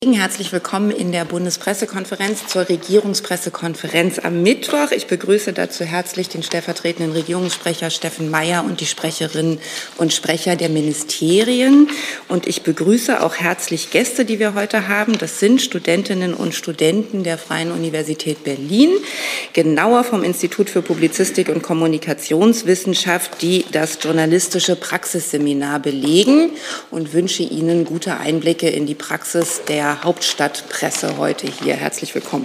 Herzlich willkommen in der Bundespressekonferenz zur Regierungspressekonferenz am Mittwoch. Ich begrüße dazu herzlich den stellvertretenden Regierungssprecher Steffen Mayer und die Sprecherinnen und Sprecher der Ministerien. Und ich begrüße auch herzlich Gäste, die wir heute haben. Das sind Studentinnen und Studenten der Freien Universität Berlin, genauer vom Institut für Publizistik und Kommunikationswissenschaft, die das journalistische Praxisseminar belegen, und wünsche Ihnen gute Einblicke in die Praxis der Hauptstadtpresse heute hier. Herzlich willkommen.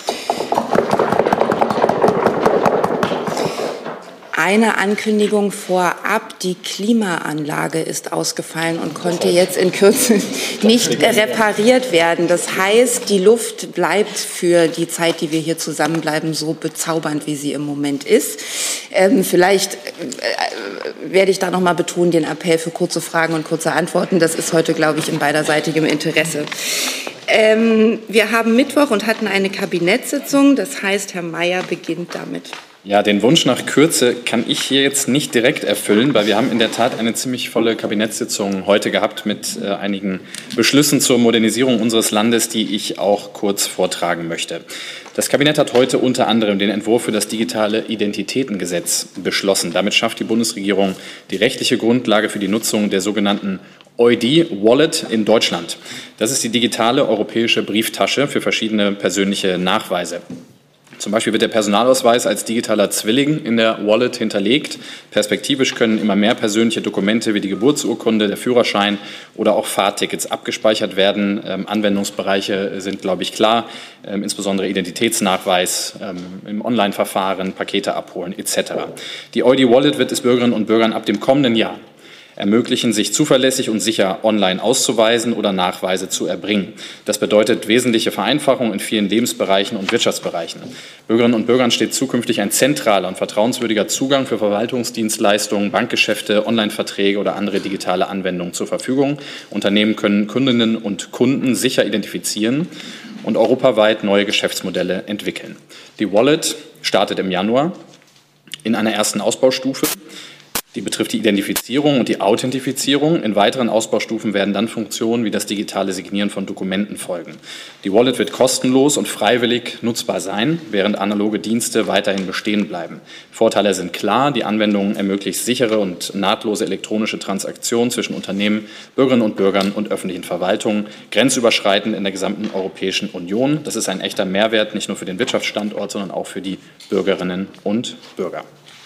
Eine Ankündigung vorab: Die Klimaanlage ist ausgefallen und konnte jetzt in Kürze nicht repariert werden. Das heißt, die Luft bleibt für die Zeit, die wir hier zusammenbleiben, so bezaubernd, wie sie im Moment ist. Vielleicht werde ich da noch mal betonen, den Appell für kurze Fragen und kurze Antworten. Das ist heute, glaube ich, in beiderseitigem Interesse. Wir haben Mittwoch und hatten eine Kabinettssitzung. Das heißt, Herr Mayer beginnt damit. Ja, den Wunsch nach Kürze kann ich hier jetzt nicht direkt erfüllen, weil wir haben in der Tat eine ziemlich volle Kabinettssitzung heute gehabt mit einigen Beschlüssen zur Modernisierung unseres Landes, die ich auch kurz vortragen möchte. Das Kabinett hat heute unter anderem den Entwurf für das digitale Identitätengesetz beschlossen. Damit schafft die Bundesregierung die rechtliche Grundlage für die Nutzung der sogenannten EUD-Wallet in Deutschland. Das ist die digitale europäische Brieftasche für verschiedene persönliche Nachweise. Zum Beispiel wird der Personalausweis als digitaler Zwilling in der Wallet hinterlegt. Perspektivisch können immer mehr persönliche Dokumente wie die Geburtsurkunde, der Führerschein oder auch Fahrtickets abgespeichert werden. Anwendungsbereiche sind, glaube ich, klar, insbesondere Identitätsnachweis im Online-Verfahren, Pakete abholen etc. Die EUD-Wallet wird es Bürgerinnen und Bürgern ab dem kommenden Jahr ermöglichen, sich zuverlässig und sicher online auszuweisen oder Nachweise zu erbringen. Das bedeutet wesentliche Vereinfachung in vielen Lebensbereichen und Wirtschaftsbereichen. Bürgerinnen und Bürgern steht zukünftig ein zentraler und vertrauenswürdiger Zugang für Verwaltungsdienstleistungen, Bankgeschäfte, Online-Verträge oder andere digitale Anwendungen zur Verfügung. Unternehmen können Kundinnen und Kunden sicher identifizieren und europaweit neue Geschäftsmodelle entwickeln. Die Wallet startet im Januar in einer ersten Ausbaustufe. Die betrifft die Identifizierung und die Authentifizierung. In weiteren Ausbaustufen werden dann Funktionen wie das digitale Signieren von Dokumenten folgen. Die Wallet wird kostenlos und freiwillig nutzbar sein, während analoge Dienste weiterhin bestehen bleiben. Vorteile sind klar: Die Anwendung ermöglicht sichere und nahtlose elektronische Transaktionen zwischen Unternehmen, Bürgerinnen und Bürgern und öffentlichen Verwaltungen, grenzüberschreitend in der gesamten Europäischen Union. Das ist ein echter Mehrwert, nicht nur für den Wirtschaftsstandort, sondern auch für die Bürgerinnen und Bürger.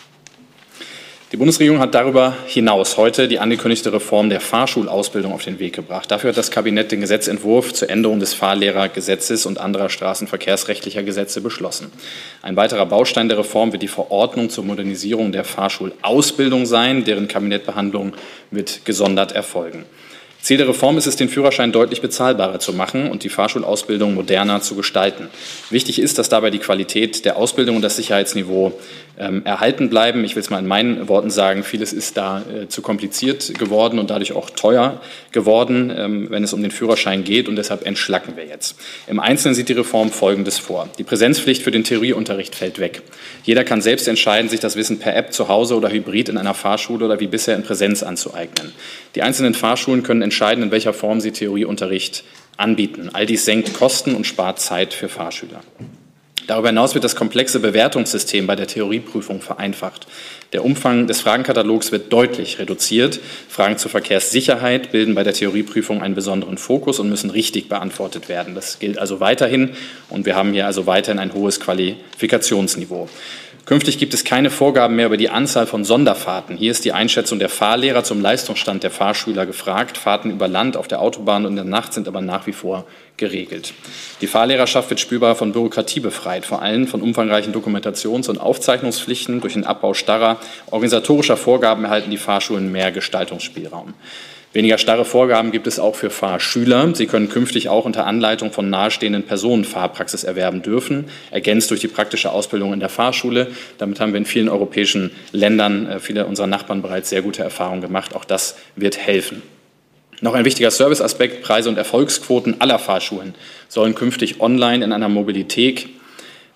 Die Bundesregierung hat darüber hinaus heute die angekündigte Reform der Fahrschulausbildung auf den Weg gebracht. Dafür hat das Kabinett den Gesetzentwurf zur Änderung des Fahrlehrergesetzes und anderer straßenverkehrsrechtlicher Gesetze beschlossen. Ein weiterer Baustein der Reform wird die Verordnung zur Modernisierung der Fahrschulausbildung sein, deren Kabinettbehandlung wird gesondert erfolgen. Ziel der Reform ist es, den Führerschein deutlich bezahlbarer zu machen und die Fahrschulausbildung moderner zu gestalten. Wichtig ist, dass dabei die Qualität der Ausbildung und das Sicherheitsniveau erhalten bleiben. Ich will es mal in meinen Worten sagen: Vieles ist da zu kompliziert geworden und dadurch auch teuer geworden, wenn es um den Führerschein geht, und deshalb entschlacken wir jetzt. Im Einzelnen sieht die Reform Folgendes vor: Die Präsenzpflicht für den Theorieunterricht fällt weg. Jeder kann selbst entscheiden, sich das Wissen per App zu Hause oder hybrid in einer Fahrschule oder wie bisher in Präsenz anzueignen. Die einzelnen Fahrschulen können entscheiden, in welcher Form sie Theorieunterricht anbieten. All dies senkt Kosten und spart Zeit für Fahrschüler. Darüber hinaus wird das komplexe Bewertungssystem bei der Theorieprüfung vereinfacht. Der Umfang des Fragenkatalogs wird deutlich reduziert. Fragen zur Verkehrssicherheit bilden bei der Theorieprüfung einen besonderen Fokus und müssen richtig beantwortet werden. Das gilt also weiterhin, und wir haben hier also weiterhin ein hohes Qualifikationsniveau. Künftig gibt es keine Vorgaben mehr über die Anzahl von Sonderfahrten. Hier ist die Einschätzung der Fahrlehrer zum Leistungsstand der Fahrschüler gefragt. Fahrten über Land, auf der Autobahn und in der Nacht sind aber nach wie vor geregelt. Die Fahrlehrerschaft wird spürbar von Bürokratie befreit, vor allem von umfangreichen Dokumentations- und Aufzeichnungspflichten. Durch den Abbau starrer organisatorischer Vorgaben erhalten die Fahrschulen mehr Gestaltungsspielraum. Weniger starre Vorgaben gibt es auch für Fahrschüler. Sie können künftig auch unter Anleitung von nahestehenden Personen Fahrpraxis erwerben dürfen, ergänzt durch die praktische Ausbildung in der Fahrschule. Damit haben wir in vielen europäischen Ländern, viele unserer Nachbarn, bereits sehr gute Erfahrungen gemacht. Auch das wird helfen. Noch ein wichtiger Serviceaspekt: Preise und Erfolgsquoten aller Fahrschulen sollen künftig online in einer Mobilithek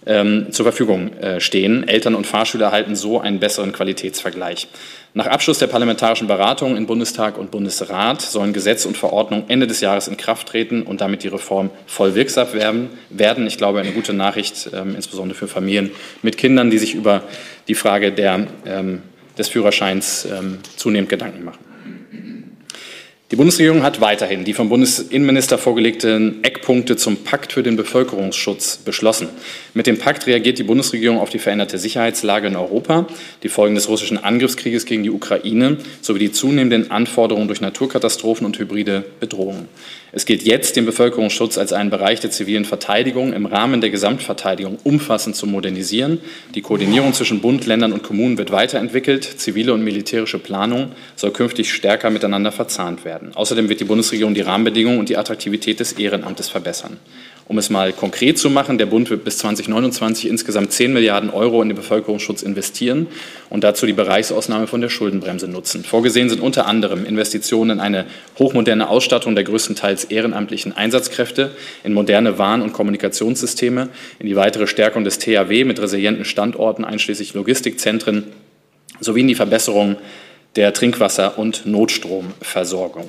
zur Verfügung stehen. Eltern und Fahrschüler erhalten so einen besseren Qualitätsvergleich. Nach Abschluss der parlamentarischen Beratungen in Bundestag und Bundesrat sollen Gesetz und Verordnung Ende des Jahres in Kraft treten und damit die Reform voll wirksam werden. Ich glaube, eine gute Nachricht, insbesondere für Familien mit Kindern, die sich über die Frage des Führerscheins zunehmend Gedanken machen. Die Bundesregierung hat weiterhin die vom Bundesinnenminister vorgelegten Eckpunkte zum Pakt für den Bevölkerungsschutz beschlossen. Mit dem Pakt reagiert die Bundesregierung auf die veränderte Sicherheitslage in Europa, die Folgen des russischen Angriffskrieges gegen die Ukraine sowie die zunehmenden Anforderungen durch Naturkatastrophen und hybride Bedrohungen. Es gilt jetzt, den Bevölkerungsschutz als einen Bereich der zivilen Verteidigung im Rahmen der Gesamtverteidigung umfassend zu modernisieren. Die Koordinierung zwischen Bund, Ländern und Kommunen wird weiterentwickelt. Zivile und militärische Planung soll künftig stärker miteinander verzahnt werden. Außerdem wird die Bundesregierung die Rahmenbedingungen und die Attraktivität des Ehrenamtes verbessern. Um es mal konkret zu machen, der Bund wird bis 2029 insgesamt 10 Milliarden Euro in den Bevölkerungsschutz investieren und dazu die Bereichsausnahme von der Schuldenbremse nutzen. Vorgesehen sind unter anderem Investitionen in eine hochmoderne Ausstattung der größtenteils ehrenamtlichen Einsatzkräfte, in moderne Warn- und Kommunikationssysteme, in die weitere Stärkung des THW mit resilienten Standorten einschließlich Logistikzentren sowie in die Verbesserung der Trinkwasser- und Notstromversorgung.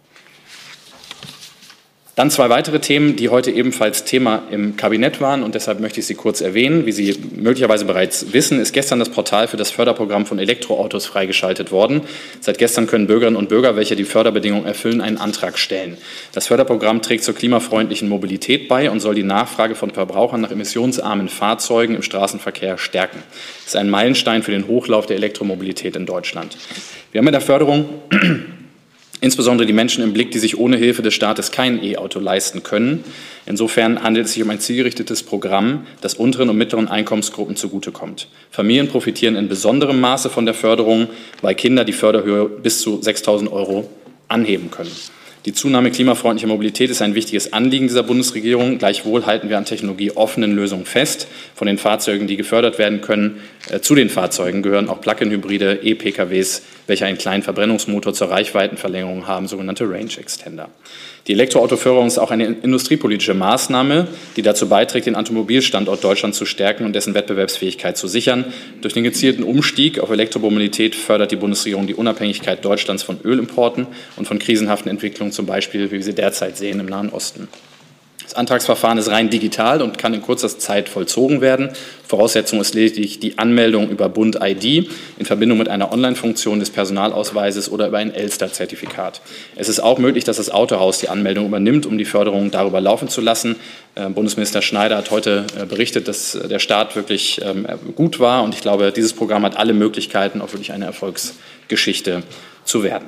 Dann zwei weitere Themen, die heute ebenfalls Thema im Kabinett waren und deshalb möchte ich sie kurz erwähnen. Wie Sie möglicherweise bereits wissen, ist gestern das Portal für das Förderprogramm von Elektroautos freigeschaltet worden. Seit gestern können Bürgerinnen und Bürger, welche die Förderbedingungen erfüllen, einen Antrag stellen. Das Förderprogramm trägt zur klimafreundlichen Mobilität bei und soll die Nachfrage von Verbrauchern nach emissionsarmen Fahrzeugen im Straßenverkehr stärken. Das ist ein Meilenstein für den Hochlauf der Elektromobilität in Deutschland. Wir haben in der Förderung insbesondere die Menschen im Blick, die sich ohne Hilfe des Staates kein E-Auto leisten können. Insofern handelt es sich um ein zielgerichtetes Programm, das unteren und mittleren Einkommensgruppen zugutekommt. Familien profitieren in besonderem Maße von der Förderung, weil Kinder die Förderhöhe bis zu 6.000 € anheben können. Die Zunahme klimafreundlicher Mobilität ist ein wichtiges Anliegen dieser Bundesregierung. Gleichwohl halten wir an technologieoffenen Lösungen fest. Von den Fahrzeugen, die gefördert werden können, zu den Fahrzeugen gehören auch Plug-in-Hybride, E-PKWs, welche einen kleinen Verbrennungsmotor zur Reichweitenverlängerung haben, sogenannte Range Extender. Die Elektroautoförderung ist auch eine industriepolitische Maßnahme, die dazu beiträgt, den Automobilstandort Deutschland zu stärken und dessen Wettbewerbsfähigkeit zu sichern. Durch den gezielten Umstieg auf Elektromobilität fördert die Bundesregierung die Unabhängigkeit Deutschlands von Ölimporten und von krisenhaften Entwicklungen, zum Beispiel, wie wir sie derzeit sehen, im Nahen Osten. Das Antragsverfahren ist rein digital und kann in kurzer Zeit vollzogen werden. Voraussetzung ist lediglich die Anmeldung über Bund-ID in Verbindung mit einer Online-Funktion des Personalausweises oder über ein Elster-Zertifikat. Es ist auch möglich, dass das Autohaus die Anmeldung übernimmt, um die Förderung darüber laufen zu lassen. Bundesminister Schneider hat heute berichtet, dass der Start wirklich gut war. Und ich glaube, dieses Programm hat alle Möglichkeiten, auch wirklich eine Erfolgsgeschichte zu werden.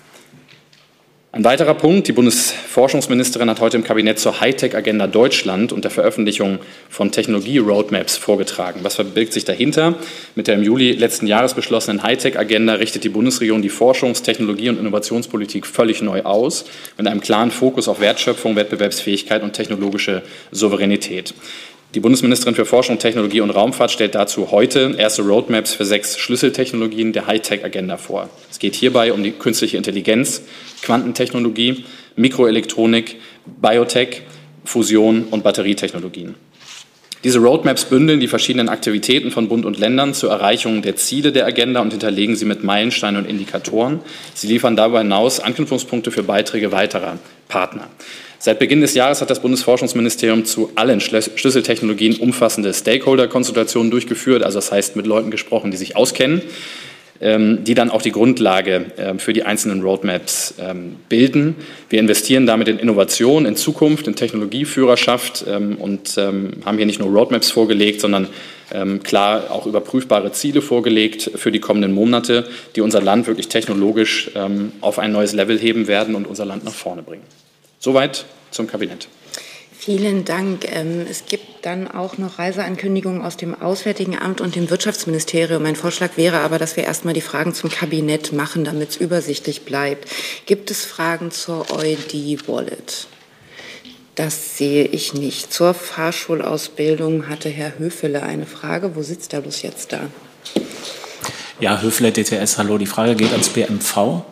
Ein weiterer Punkt, die Bundesforschungsministerin hat heute im Kabinett zur Hightech-Agenda Deutschland und der Veröffentlichung von Technologie-Roadmaps vorgetragen. Was verbirgt sich dahinter? Mit der im Juli letzten Jahres beschlossenen Hightech-Agenda richtet die Bundesregierung die Forschungs-, Technologie- und Innovationspolitik völlig neu aus, mit einem klaren Fokus auf Wertschöpfung, Wettbewerbsfähigkeit und technologische Souveränität. Die Bundesministerin für Forschung, Technologie und Raumfahrt stellt dazu heute erste Roadmaps für 6 Schlüsseltechnologien der Hightech-Agenda vor. Es geht hierbei um die künstliche Intelligenz, Quantentechnologie, Mikroelektronik, Biotech, Fusion und Batterietechnologien. Diese Roadmaps bündeln die verschiedenen Aktivitäten von Bund und Ländern zur Erreichung der Ziele der Agenda und hinterlegen sie mit Meilensteinen und Indikatoren. Sie liefern darüber hinaus Anknüpfungspunkte für Beiträge weiterer Partner. Seit Beginn des Jahres hat das Bundesforschungsministerium zu allen Schlüsseltechnologien umfassende Stakeholder-Konsultationen durchgeführt, also das heißt mit Leuten gesprochen, die sich auskennen, die dann auch die Grundlage für die einzelnen Roadmaps bilden. Wir investieren damit in Innovation, in Zukunft, in Technologieführerschaft und haben hier nicht nur Roadmaps vorgelegt, sondern klar auch überprüfbare Ziele vorgelegt für die kommenden Monate, die unser Land wirklich technologisch auf ein neues Level heben werden und unser Land nach vorne bringen. Soweit zum Kabinett. Vielen Dank. Es gibt dann auch noch Reiseankündigungen aus dem Auswärtigen Amt und dem Wirtschaftsministerium. Mein Vorschlag wäre aber, dass wir erstmal die Fragen zum Kabinett machen, damit es übersichtlich bleibt. Gibt es Fragen zur EUD-Wallet? Das sehe ich nicht. Zur Fahrschulausbildung hatte Herr Höfele eine Frage. Wo sitzt er bloß jetzt da? Ja, Höfele, DTS, hallo. Die Frage geht ans BMV.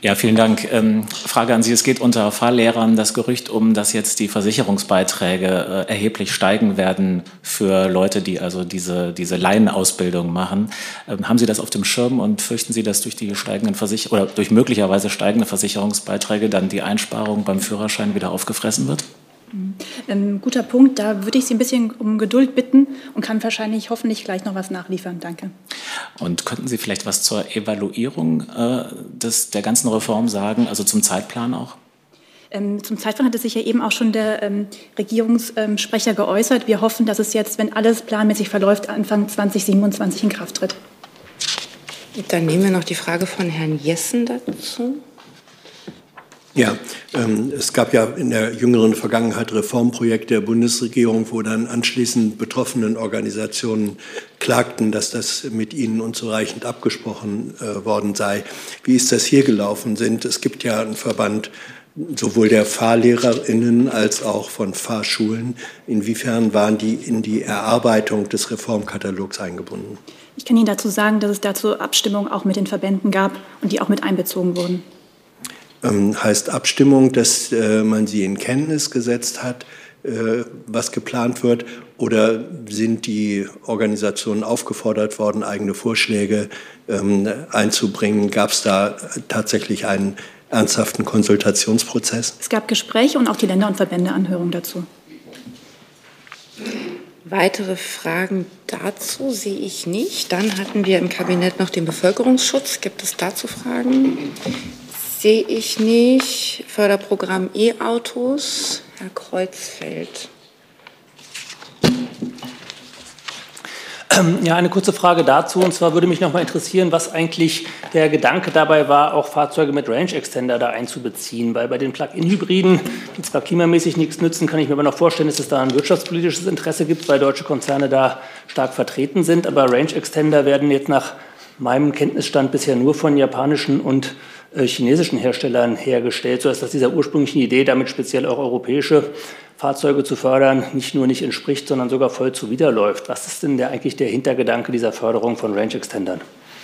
Ja, vielen Dank. Frage an Sie. Es geht unter Fahrlehrern das Gerücht dass jetzt die Versicherungsbeiträge erheblich steigen werden für Leute, die also diese Laienausbildung machen. Haben Sie das auf dem Schirm und fürchten Sie, dass durch die durch möglicherweise steigende Versicherungsbeiträge dann die Einsparung beim Führerschein wieder aufgefressen wird? Guter Punkt. Da würde ich Sie ein bisschen um Geduld bitten und kann hoffentlich gleich noch was nachliefern. Danke. Und könnten Sie vielleicht was zur Evaluierung der ganzen Reform sagen, also zum Zeitplan auch? Zum Zeitplan hatte sich ja eben auch schon der Regierungssprecher geäußert. Wir hoffen, dass es jetzt, wenn alles planmäßig verläuft, Anfang 2027 in Kraft tritt. Dann nehmen wir noch die Frage von Herrn Jessen dazu. Ja, es gab ja in der jüngeren Vergangenheit Reformprojekte der Bundesregierung, wo dann anschließend betroffenen Organisationen klagten, dass das mit ihnen unzureichend abgesprochen worden sei. Wie ist das hier gelaufen? Es gibt ja einen Verband sowohl der FahrlehrerInnen als auch von Fahrschulen. Inwiefern waren die in die Erarbeitung des Reformkatalogs eingebunden? Ich kann Ihnen dazu sagen, dass es dazu Abstimmung auch mit den Verbänden gab und die auch mit einbezogen wurden. Heißt Abstimmung, dass man sie in Kenntnis gesetzt hat, was geplant wird, oder sind die Organisationen aufgefordert worden, eigene Vorschläge einzubringen? Gab es da tatsächlich einen ernsthaften Konsultationsprozess? Es gab Gespräche und auch die Länder- und Verbändeanhörung dazu. Weitere Fragen dazu sehe ich nicht. Dann hatten wir im Kabinett noch den Bevölkerungsschutz. Gibt es dazu Fragen? Sehe ich nicht. Förderprogramm E-Autos. Herr Kreuzfeld. Ja, eine kurze Frage dazu. Und zwar würde mich noch mal interessieren, was eigentlich der Gedanke dabei war, auch Fahrzeuge mit Range Extender da einzubeziehen. Weil bei den Plug-in-Hybriden, die zwar klimamäßig nichts nützen, kann ich mir aber noch vorstellen, dass es da ein wirtschaftspolitisches Interesse gibt, weil deutsche Konzerne da stark vertreten sind. Aber Range Extender werden jetzt nach meinem Kenntnisstand bisher nur von japanischen und chinesischen Herstellern hergestellt, sodass das dieser ursprünglichen Idee, damit speziell auch europäische Fahrzeuge zu fördern, nicht nur nicht entspricht, sondern sogar voll zuwiderläuft. Was ist denn eigentlich der Hintergedanke dieser Förderung von Range Extendern?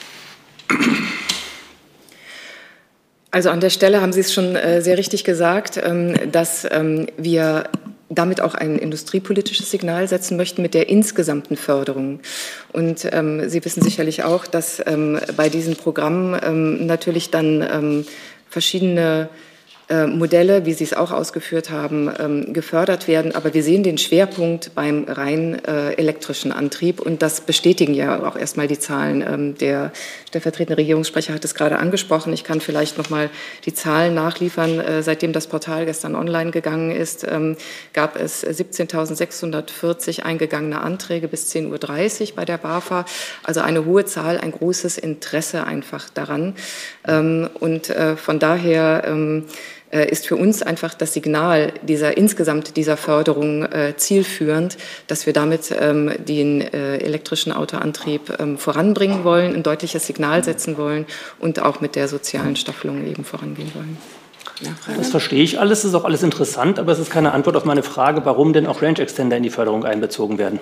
Also an der Stelle haben Sie es schon sehr richtig gesagt, dass wir damit auch ein industriepolitisches Signal setzen möchten mit der insgesamten Förderung. Und Sie wissen sicherlich auch, dass bei diesen Programmen natürlich dann verschiedene Modelle, wie Sie es auch ausgeführt haben, gefördert werden. Aber wir sehen den Schwerpunkt beim rein elektrischen Antrieb. Und das bestätigen ja auch erstmal die Zahlen. Der stellvertretende Regierungssprecher hat es gerade angesprochen. Ich kann vielleicht noch mal die Zahlen nachliefern. Seitdem das Portal gestern online gegangen ist, gab es 17.640 eingegangene Anträge bis 10.30 Uhr bei der BAFA. Also eine hohe Zahl, ein großes Interesse einfach daran. Und von daher ist für uns einfach das Signal insgesamt dieser Förderung zielführend, dass wir damit den elektrischen Autoantrieb voranbringen wollen, ein deutliches Signal setzen wollen und auch mit der sozialen Staffelung eben vorangehen wollen. Das verstehe ich alles, das ist auch alles interessant, aber es ist keine Antwort auf meine Frage, warum denn auch Range Extender in die Förderung einbezogen werden.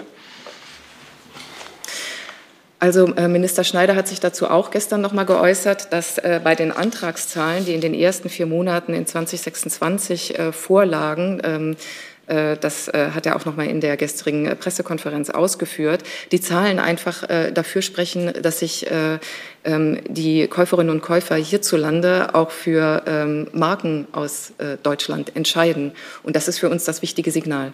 Also Minister Schneider hat sich dazu auch gestern noch mal geäußert, dass bei den Antragszahlen, die in den ersten 4 Monaten in 2026 vorlagen, das hat er auch noch mal in der gestrigen Pressekonferenz ausgeführt, die Zahlen einfach dafür sprechen, dass sich die Käuferinnen und Käufer hierzulande auch für Marken aus Deutschland entscheiden. Und das ist für uns das wichtige Signal.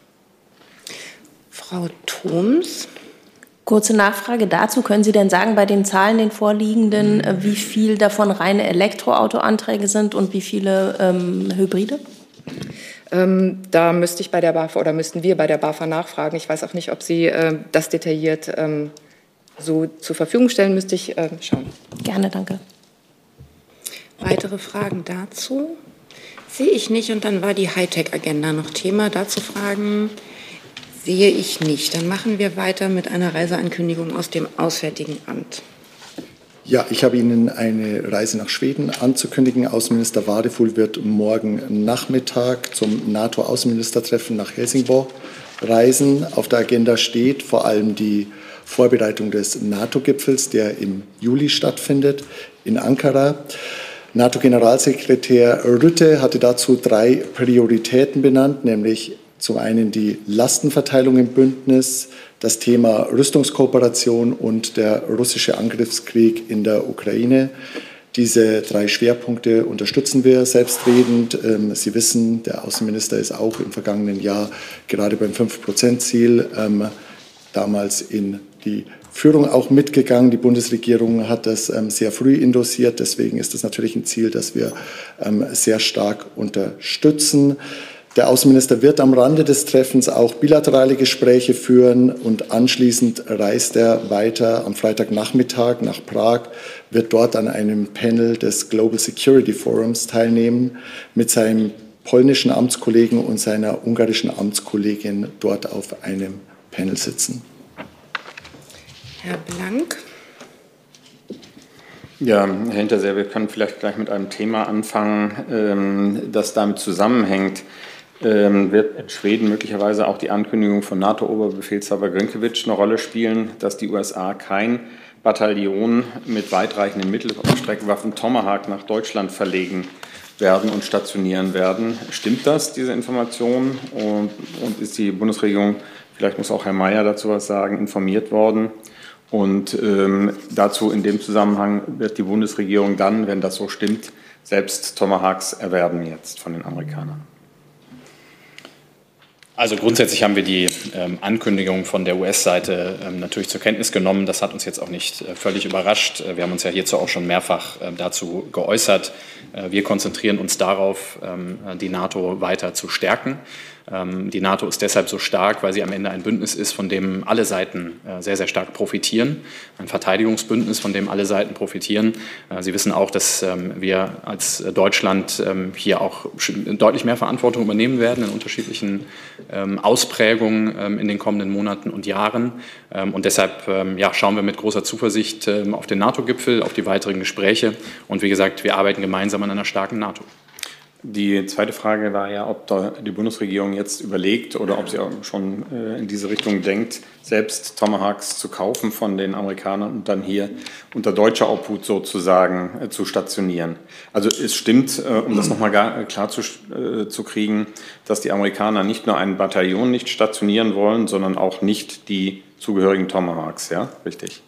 Frau Thoms. Kurze Nachfrage dazu. Können Sie denn sagen, bei den Zahlen, den vorliegenden, wie viel davon reine Elektroautoanträge sind und wie viele Hybride? Da müsste ich bei der BAFA oder müssten wir bei der BAFA nachfragen. Ich weiß auch nicht, ob Sie das detailliert so zur Verfügung stellen, müsste ich schauen. Gerne, danke. Weitere Fragen dazu? Sehe ich nicht. Und dann war die Hightech-Agenda noch Thema. Dazu Fragen? Sehe ich nicht. Dann machen wir weiter mit einer Reiseankündigung aus dem Auswärtigen Amt. Ja, ich habe Ihnen eine Reise nach Schweden anzukündigen. Außenminister Wadefuhl wird morgen Nachmittag zum NATO-Außenministertreffen nach Helsingborg reisen. Auf der Agenda steht vor allem die Vorbereitung des NATO-Gipfels, der im Juli stattfindet in Ankara. NATO-Generalsekretär Rutte hatte dazu 3 Prioritäten benannt, nämlich zum einen die Lastenverteilung im Bündnis, das Thema Rüstungskooperation und der russische Angriffskrieg in der Ukraine. Diese 3 Schwerpunkte unterstützen wir selbstredend. Sie wissen, der Außenminister ist auch im vergangenen Jahr gerade beim 5%-Ziel damals in die Führung auch mitgegangen. Die Bundesregierung hat das sehr früh endosiert. Deswegen ist das natürlich ein Ziel, das wir sehr stark unterstützen. Der Außenminister wird am Rande des Treffens auch bilaterale Gespräche führen und anschließend reist er weiter am Freitagnachmittag nach Prag, wird dort an einem Panel des Global Security Forums teilnehmen, mit seinem polnischen Amtskollegen und seiner ungarischen Amtskollegin dort auf einem Panel sitzen. Herr Blank. Ja, Herr Hinterseher, wir können vielleicht gleich mit einem Thema anfangen, das damit zusammenhängt. Wird in Schweden möglicherweise auch die Ankündigung von NATO-Oberbefehlshaber Grynkewitsch eine Rolle spielen, dass die USA kein Bataillon mit weitreichenden Mittelstreckenwaffen Tomahawk nach Deutschland verlegen werden und stationieren werden? Stimmt das, diese Information? Und ist die Bundesregierung, vielleicht muss auch Herr Mayer dazu was sagen, informiert worden? Und dazu in dem Zusammenhang wird die Bundesregierung dann, wenn das so stimmt, selbst Tomahawks erwerben jetzt von den Amerikanern? Also grundsätzlich haben wir die Ankündigung von der US-Seite natürlich zur Kenntnis genommen. Das hat uns jetzt auch nicht völlig überrascht. Wir haben uns ja hierzu auch schon mehrfach dazu geäußert. Wir konzentrieren uns darauf, die NATO weiter zu stärken. Die NATO ist deshalb so stark, weil sie am Ende ein Bündnis ist, von dem alle Seiten sehr, sehr stark profitieren. Ein Verteidigungsbündnis, von dem alle Seiten profitieren. Sie wissen auch, dass wir als Deutschland hier auch deutlich mehr Verantwortung übernehmen werden in unterschiedlichen Ausprägungen in den kommenden Monaten und Jahren. Und deshalb schauen wir mit großer Zuversicht auf den NATO-Gipfel, auf die weiteren Gespräche. Und wie gesagt, wir arbeiten gemeinsam an einer starken NATO. Die zweite Frage war ja, ob die Bundesregierung jetzt überlegt oder ob sie auch schon in diese Richtung denkt, selbst Tomahawks zu kaufen von den Amerikanern und dann hier unter deutscher Obhut sozusagen zu stationieren. Also es stimmt, um das nochmal klar zu kriegen, dass die Amerikaner nicht nur ein Bataillon nicht stationieren wollen, sondern auch nicht die zugehörigen Tomahawks, ja? Richtig?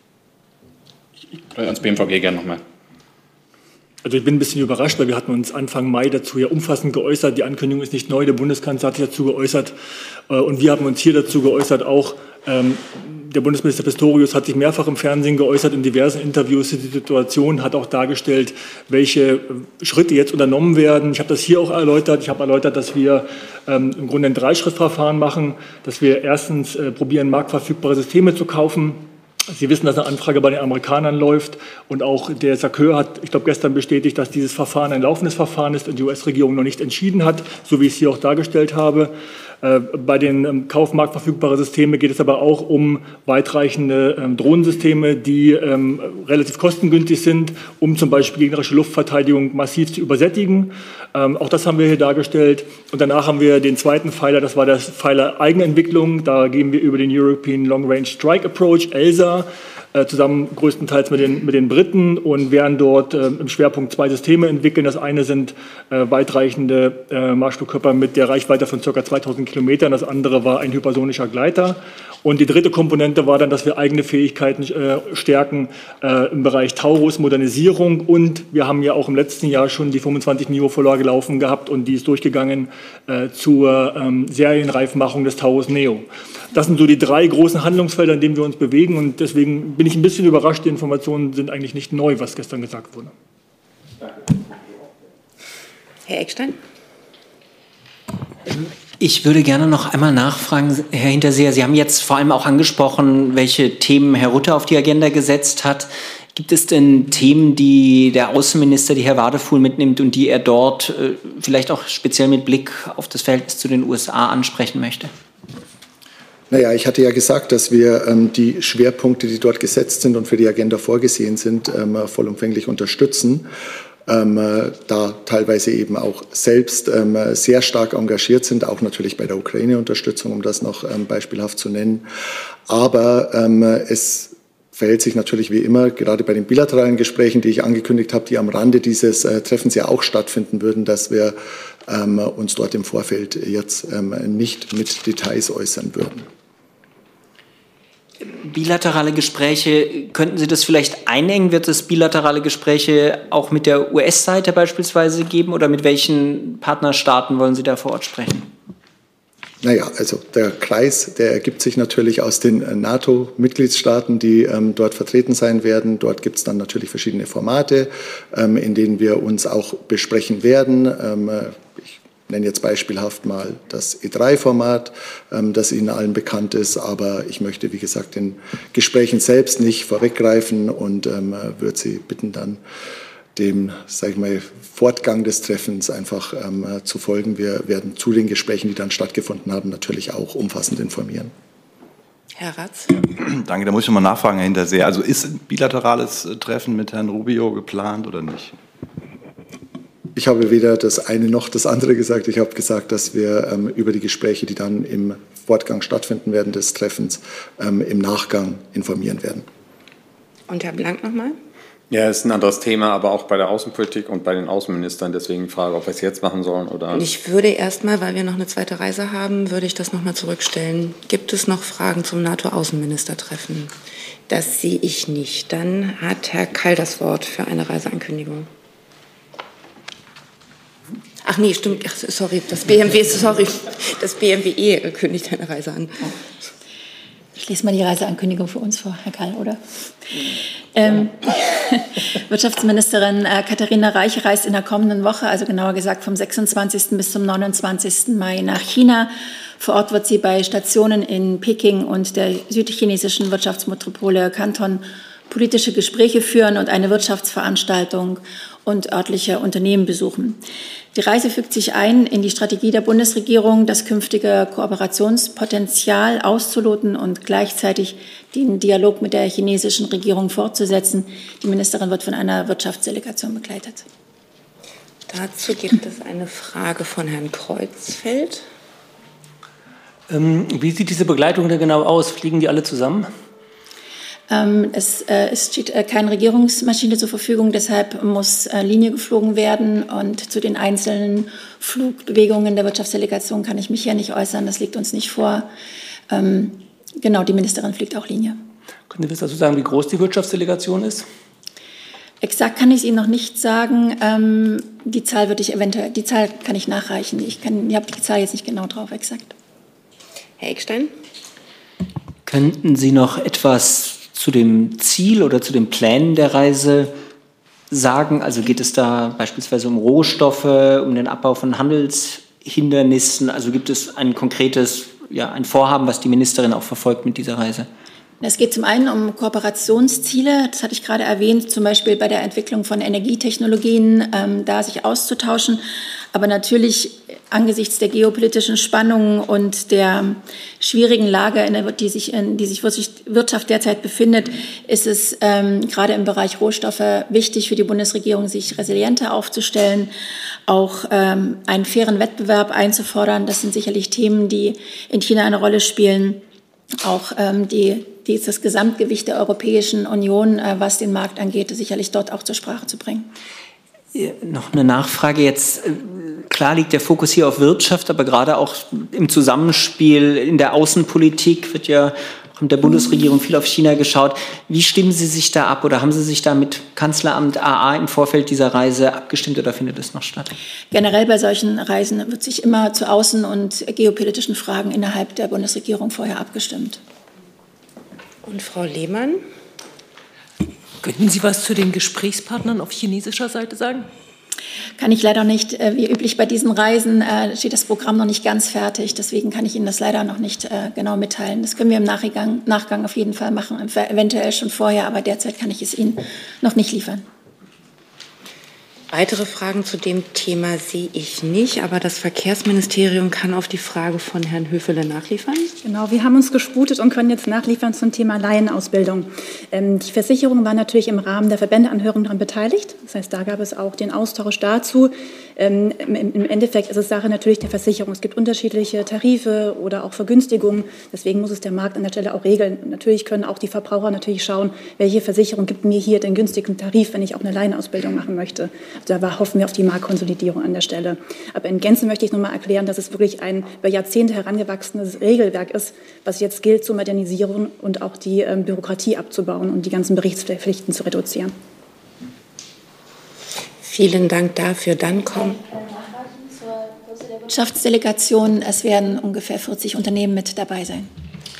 Ans BMVG gerne nochmal. Also ich bin ein bisschen überrascht, weil wir hatten uns Anfang Mai dazu ja umfassend geäußert. Die Ankündigung ist nicht neu, der Bundeskanzler hat sich dazu geäußert und wir haben uns hier dazu geäußert auch. Der Bundesminister Pistorius hat sich mehrfach im Fernsehen geäußert, in diversen Interviews die Situation, hat auch dargestellt, welche Schritte jetzt unternommen werden. Ich habe das hier auch erläutert. Ich habe erläutert, dass wir im Grunde ein 3-Schritt-Verfahren machen, dass wir erstens probieren, marktverfügbare Systeme zu kaufen. Sie wissen, dass eine Anfrage bei den Amerikanern läuft und auch der SACEUR hat, ich glaube, gestern bestätigt, dass dieses Verfahren ein laufendes Verfahren ist und die US-Regierung noch nicht entschieden hat, so wie ich es hier auch dargestellt habe. Bei den Kauf marktverfügbarer Systeme geht es aber auch um weitreichende Drohnensysteme, die relativ kostengünstig sind, um zum Beispiel gegnerische Luftverteidigung massiv zu übersättigen. Auch das haben wir hier dargestellt. Und danach haben wir den zweiten Pfeiler, das war der Pfeiler Eigenentwicklung. Da gehen wir über den European Long Range Strike Approach, ELSA, zusammen größtenteils mit den Briten und werden dort im Schwerpunkt 2 Systeme entwickeln. Das eine sind weitreichende Marschflugkörper mit der Reichweite von ca. 2000 Kilometern. Das andere war ein hypersonischer Gleiter. Und die dritte Komponente war dann, dass wir eigene Fähigkeiten stärken im Bereich Taurus, Modernisierung. Und wir haben ja auch im letzten Jahr schon die 25 Neo-Vorlage laufen gehabt und die ist durchgegangen zur Serienreifmachung des Taurus Neo. Das sind so die 3 großen Handlungsfelder, in denen wir uns bewegen. Und deswegen bin ich ein bisschen überrascht. Die Informationen sind eigentlich nicht neu, was gestern gesagt wurde. Herr Eckstein? Ich würde gerne noch einmal nachfragen, Herr Hinterseher, Sie haben jetzt vor allem auch angesprochen, welche Themen Herr Rutte auf die Agenda gesetzt hat. Gibt es denn Themen, die der Außenminister, die Herr Wadefuhl mitnimmt und die er dort vielleicht auch speziell mit Blick auf das Verhältnis zu den USA ansprechen möchte? Naja, ich hatte ja gesagt, dass wir die Schwerpunkte, die dort gesetzt sind und für die Agenda vorgesehen sind, vollumfänglich unterstützen. Da teilweise eben auch selbst sehr stark engagiert sind, auch natürlich bei der Ukraine-Unterstützung, um das noch beispielhaft zu nennen. Aber es verhält sich natürlich wie immer, gerade bei den bilateralen Gesprächen, die ich angekündigt habe, die am Rande dieses Treffens ja auch stattfinden würden, dass wir uns dort im Vorfeld jetzt nicht mit Details äußern würden. Bilaterale Gespräche, könnten Sie das vielleicht einengen? Wird es bilaterale Gespräche auch mit der US-Seite beispielsweise geben oder mit welchen Partnerstaaten wollen Sie da vor Ort sprechen? Naja, also der Kreis, der ergibt sich natürlich aus den NATO-Mitgliedstaaten, die dort vertreten sein werden. Dort gibt es dann natürlich verschiedene Formate, in denen wir uns auch besprechen werden. Ich nenne jetzt beispielhaft mal das E3-Format, das Ihnen allen bekannt ist. Aber ich möchte, wie gesagt, den Gesprächen selbst nicht vorweggreifen und würde Sie bitten, dann dem, sage ich mal, Fortgang des Treffens einfach zu folgen. Wir werden zu den Gesprächen, die dann stattgefunden haben, natürlich auch umfassend informieren. Herr Ratz. Danke, da muss ich noch mal nachfragen, Herr Hinterseher. Also ist ein bilaterales Treffen mit Herrn Rubio geplant oder nicht? Ich habe weder das eine noch das andere gesagt. Ich habe gesagt, dass wir über die Gespräche, die dann im Fortgang stattfinden werden des Treffens, im Nachgang informieren werden. Und Herr Blank nochmal? Ja, ist ein anderes Thema, aber auch bei der Außenpolitik und bei den Außenministern. Deswegen die Frage, ob wir es jetzt machen sollen oder... Und ich würde erstmal, weil wir noch eine zweite Reise haben, würde ich das nochmal zurückstellen. Gibt es noch Fragen zum NATO-Außenministertreffen? Das sehe ich nicht. Dann hat Herr Kall das Wort für eine Reiseankündigung. Ach nee, stimmt. Ach, sorry, das BMWE kündigt eine Reise an. Ich lese mal die Reiseankündigung für uns vor, Herr Kall, oder? Wirtschaftsministerin Katharina Reich reist in der kommenden Woche, also genauer gesagt vom 26. bis zum 29. Mai nach China. Vor Ort wird sie bei Stationen in Peking und der südchinesischen Wirtschaftsmetropole Kanton politische Gespräche führen und eine Wirtschaftsveranstaltung und örtliche Unternehmen besuchen. Die Reise fügt sich ein in die Strategie der Bundesregierung, das künftige Kooperationspotenzial auszuloten und gleichzeitig den Dialog mit der chinesischen Regierung fortzusetzen. Die Ministerin wird von einer Wirtschaftsdelegation begleitet. Dazu gibt es eine Frage von Herrn Kreuzfeld. Wie sieht diese Begleitung denn genau aus? Fliegen die alle zusammen? Es steht keine Regierungsmaschine zur Verfügung, deshalb muss Linie geflogen werden. Und zu den einzelnen Flugbewegungen der Wirtschaftsdelegation kann ich mich hier nicht äußern. Das liegt uns nicht vor. Genau, die Ministerin fliegt auch Linie. Können Sie dazu sagen, wie groß die Wirtschaftsdelegation ist? Exakt kann ich es Ihnen noch nicht sagen. Die Zahl kann ich nachreichen. Ich habe die Zahl jetzt nicht genau drauf, exakt. Herr Eckstein? Könnten Sie noch etwas zu dem Ziel oder zu den Plänen der Reise sagen? Also geht es da beispielsweise um Rohstoffe, um den Abbau von Handelshindernissen? Also gibt es ein konkretes, ein Vorhaben, was die Ministerin auch verfolgt mit dieser Reise? Es geht zum einen um Kooperationsziele, das hatte ich gerade erwähnt, zum Beispiel bei der Entwicklung von Energietechnologien, da sich auszutauschen. Aber natürlich angesichts der geopolitischen Spannungen und der schwierigen Lage, in die sich Wirtschaft derzeit befindet, ist es gerade im Bereich Rohstoffe wichtig für die Bundesregierung, sich resilienter aufzustellen, auch einen fairen Wettbewerb einzufordern. Das sind sicherlich Themen, die in China eine Rolle spielen. Auch das Gesamtgewicht der Europäischen Union, was den Markt angeht, sicherlich dort auch zur Sprache zu bringen. Noch eine Nachfrage jetzt. Klar liegt der Fokus hier auf Wirtschaft, aber gerade auch im Zusammenspiel in der Außenpolitik wird ja auch mit der Bundesregierung viel auf China geschaut. Wie stimmen Sie sich da ab oder haben Sie sich da mit Kanzleramt AA im Vorfeld dieser Reise abgestimmt oder findet es noch statt? Generell bei solchen Reisen wird sich immer zu außen- und geopolitischen Fragen innerhalb der Bundesregierung vorher abgestimmt. Und Frau Lehmann? Könnten Sie was zu den Gesprächspartnern auf chinesischer Seite sagen? Kann ich leider nicht. Wie üblich bei diesen Reisen steht das Programm noch nicht ganz fertig. Deswegen kann ich Ihnen das leider noch nicht genau mitteilen. Das können wir im Nachgang auf jeden Fall machen, eventuell schon vorher, aber derzeit kann ich es Ihnen noch nicht liefern. Weitere Fragen zu dem Thema sehe ich nicht, aber das Verkehrsministerium kann auf die Frage von Herrn Höfele nachliefern. Genau, wir haben uns gesputet und können jetzt nachliefern zum Thema Laienausbildung. Die Versicherungen waren natürlich im Rahmen der Verbändeanhörung daran beteiligt. Das heißt, da gab es auch den Austausch dazu. Im Endeffekt ist es Sache natürlich der Versicherung. Es gibt unterschiedliche Tarife oder auch Vergünstigungen. Deswegen muss es der Markt an der Stelle auch regeln. Und natürlich können auch die Verbraucher natürlich schauen, welche Versicherung gibt mir hier den günstigen Tarif, wenn ich auch eine Laienausbildung machen möchte. Also da hoffen wir auf die Marktkonsolidierung an der Stelle. Aber in Gänze möchte ich noch mal erklären, dass es wirklich ein über Jahrzehnte herangewachsenes Regelwerk ist, was jetzt gilt zu modernisieren und auch die Bürokratie abzubauen und die ganzen Berichtspflichten zu reduzieren. Vielen Dank dafür. Dann kommen Wirtschaftsdelegation. Es werden ungefähr 40 Unternehmen mit dabei sein.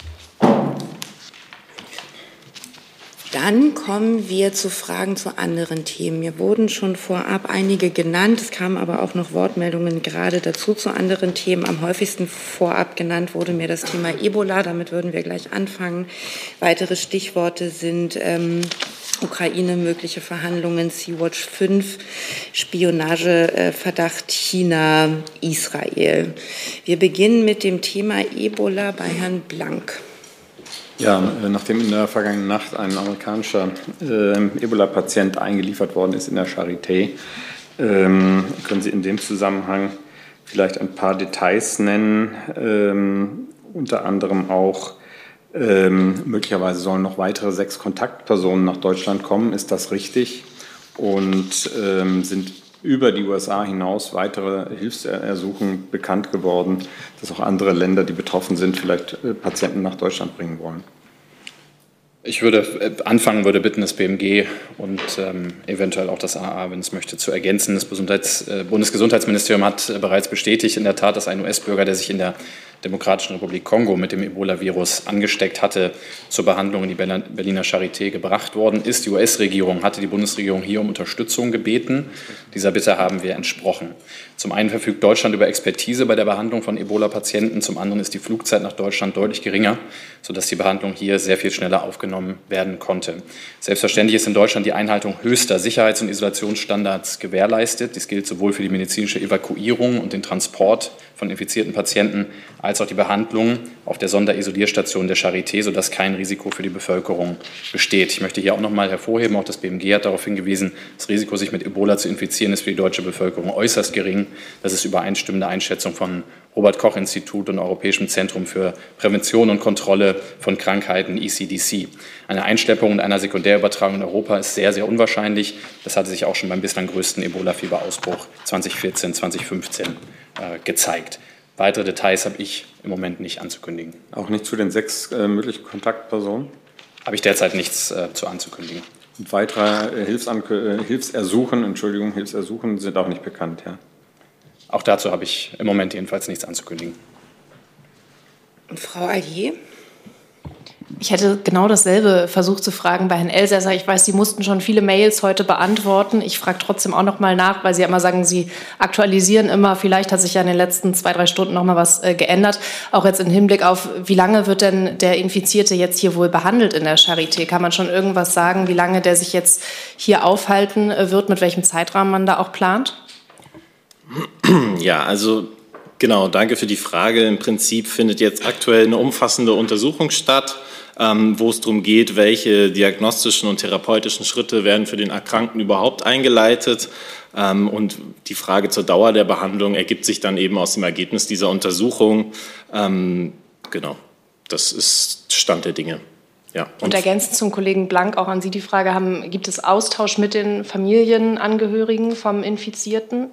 Dann kommen wir zu Fragen zu anderen Themen. Mir wurden schon vorab einige genannt. Es kamen aber auch noch Wortmeldungen gerade dazu zu anderen Themen. Am häufigsten vorab genannt wurde mir das Thema Ebola. Damit würden wir gleich anfangen. Weitere Stichworte sind Ukraine, mögliche Verhandlungen, Sea-Watch 5, Spionageverdacht China, Israel. Wir beginnen mit dem Thema Ebola bei Herrn Blank. Ja, nachdem in der vergangenen Nacht ein amerikanischer Ebola-Patient eingeliefert worden ist in der Charité, können Sie in dem Zusammenhang vielleicht ein paar Details nennen, unter anderem auch, möglicherweise sollen noch weitere 6 Kontaktpersonen nach Deutschland kommen. Ist das richtig? Und sind über die USA hinaus weitere Hilfsersuchen bekannt geworden, dass auch andere Länder, die betroffen sind, vielleicht Patienten nach Deutschland bringen wollen? Ich würde bitten, das BMG und eventuell auch das AA, wenn es möchte, zu ergänzen. Das Bundesgesundheitsministerium hat bereits bestätigt, in der Tat, dass ein US-Bürger, der sich in der Demokratischen Republik Kongo mit dem Ebola-Virus angesteckt hatte, zur Behandlung in die Berliner Charité gebracht worden ist. Die US-Regierung hatte die Bundesregierung hier um Unterstützung gebeten. Dieser Bitte haben wir entsprochen. Zum einen verfügt Deutschland über Expertise bei der Behandlung von Ebola-Patienten. Zum anderen ist die Flugzeit nach Deutschland deutlich geringer, sodass die Behandlung hier sehr viel schneller aufgenommen werden konnte. Selbstverständlich ist in Deutschland die Einhaltung höchster Sicherheits- und Isolationsstandards gewährleistet. Dies gilt sowohl für die medizinische Evakuierung und den Transport von infizierten Patienten als auch die Behandlung auf der Sonderisolierstation der Charité, sodass kein Risiko für die Bevölkerung besteht. Ich möchte hier auch noch mal hervorheben, auch das BMG hat darauf hingewiesen, das Risiko, sich mit Ebola zu infizieren, ist für die deutsche Bevölkerung äußerst gering. Das ist übereinstimmende Einschätzung von Robert-Koch-Institut und Europäischem Zentrum für Prävention und Kontrolle von Krankheiten, ECDC. Eine Einschleppung und einer Sekundärübertragung in Europa ist sehr, sehr unwahrscheinlich. Das hatte sich auch schon beim bislang größten Ebola-Fieberausbruch 2014, 2015 gezeigt. Weitere Details habe ich im Moment nicht anzukündigen. Auch nicht zu den 6 möglichen Kontaktpersonen? Habe ich derzeit nichts zu anzukündigen. Und weitere Hilfsersuchen sind auch nicht bekannt, ja? Auch dazu habe ich im Moment jedenfalls nichts anzukündigen. Und Frau Allier? Ich hätte genau dasselbe versucht zu fragen bei Herrn Elsässer. Ich weiß, Sie mussten schon viele Mails heute beantworten. Ich frage trotzdem auch noch mal nach, weil Sie ja immer sagen, Sie aktualisieren immer. Vielleicht hat sich ja in den letzten 2-3 Stunden noch mal was geändert. Auch jetzt im Hinblick auf, wie lange wird denn der Infizierte jetzt hier wohl behandelt in der Charité? Kann man schon irgendwas sagen, wie lange der sich jetzt hier aufhalten wird, mit welchem Zeitrahmen man da auch plant? Ja, also genau, danke für die Frage. Im Prinzip findet jetzt aktuell eine umfassende Untersuchung statt, wo es darum geht, welche diagnostischen und therapeutischen Schritte werden für den Erkrankten überhaupt eingeleitet. Und die Frage zur Dauer der Behandlung ergibt sich dann eben aus dem Ergebnis dieser Untersuchung. Genau, das ist Stand der Dinge. Ja. Und ergänzend zum Kollegen Blank auch an Sie die Frage, gibt es Austausch mit den Familienangehörigen vom Infizierten?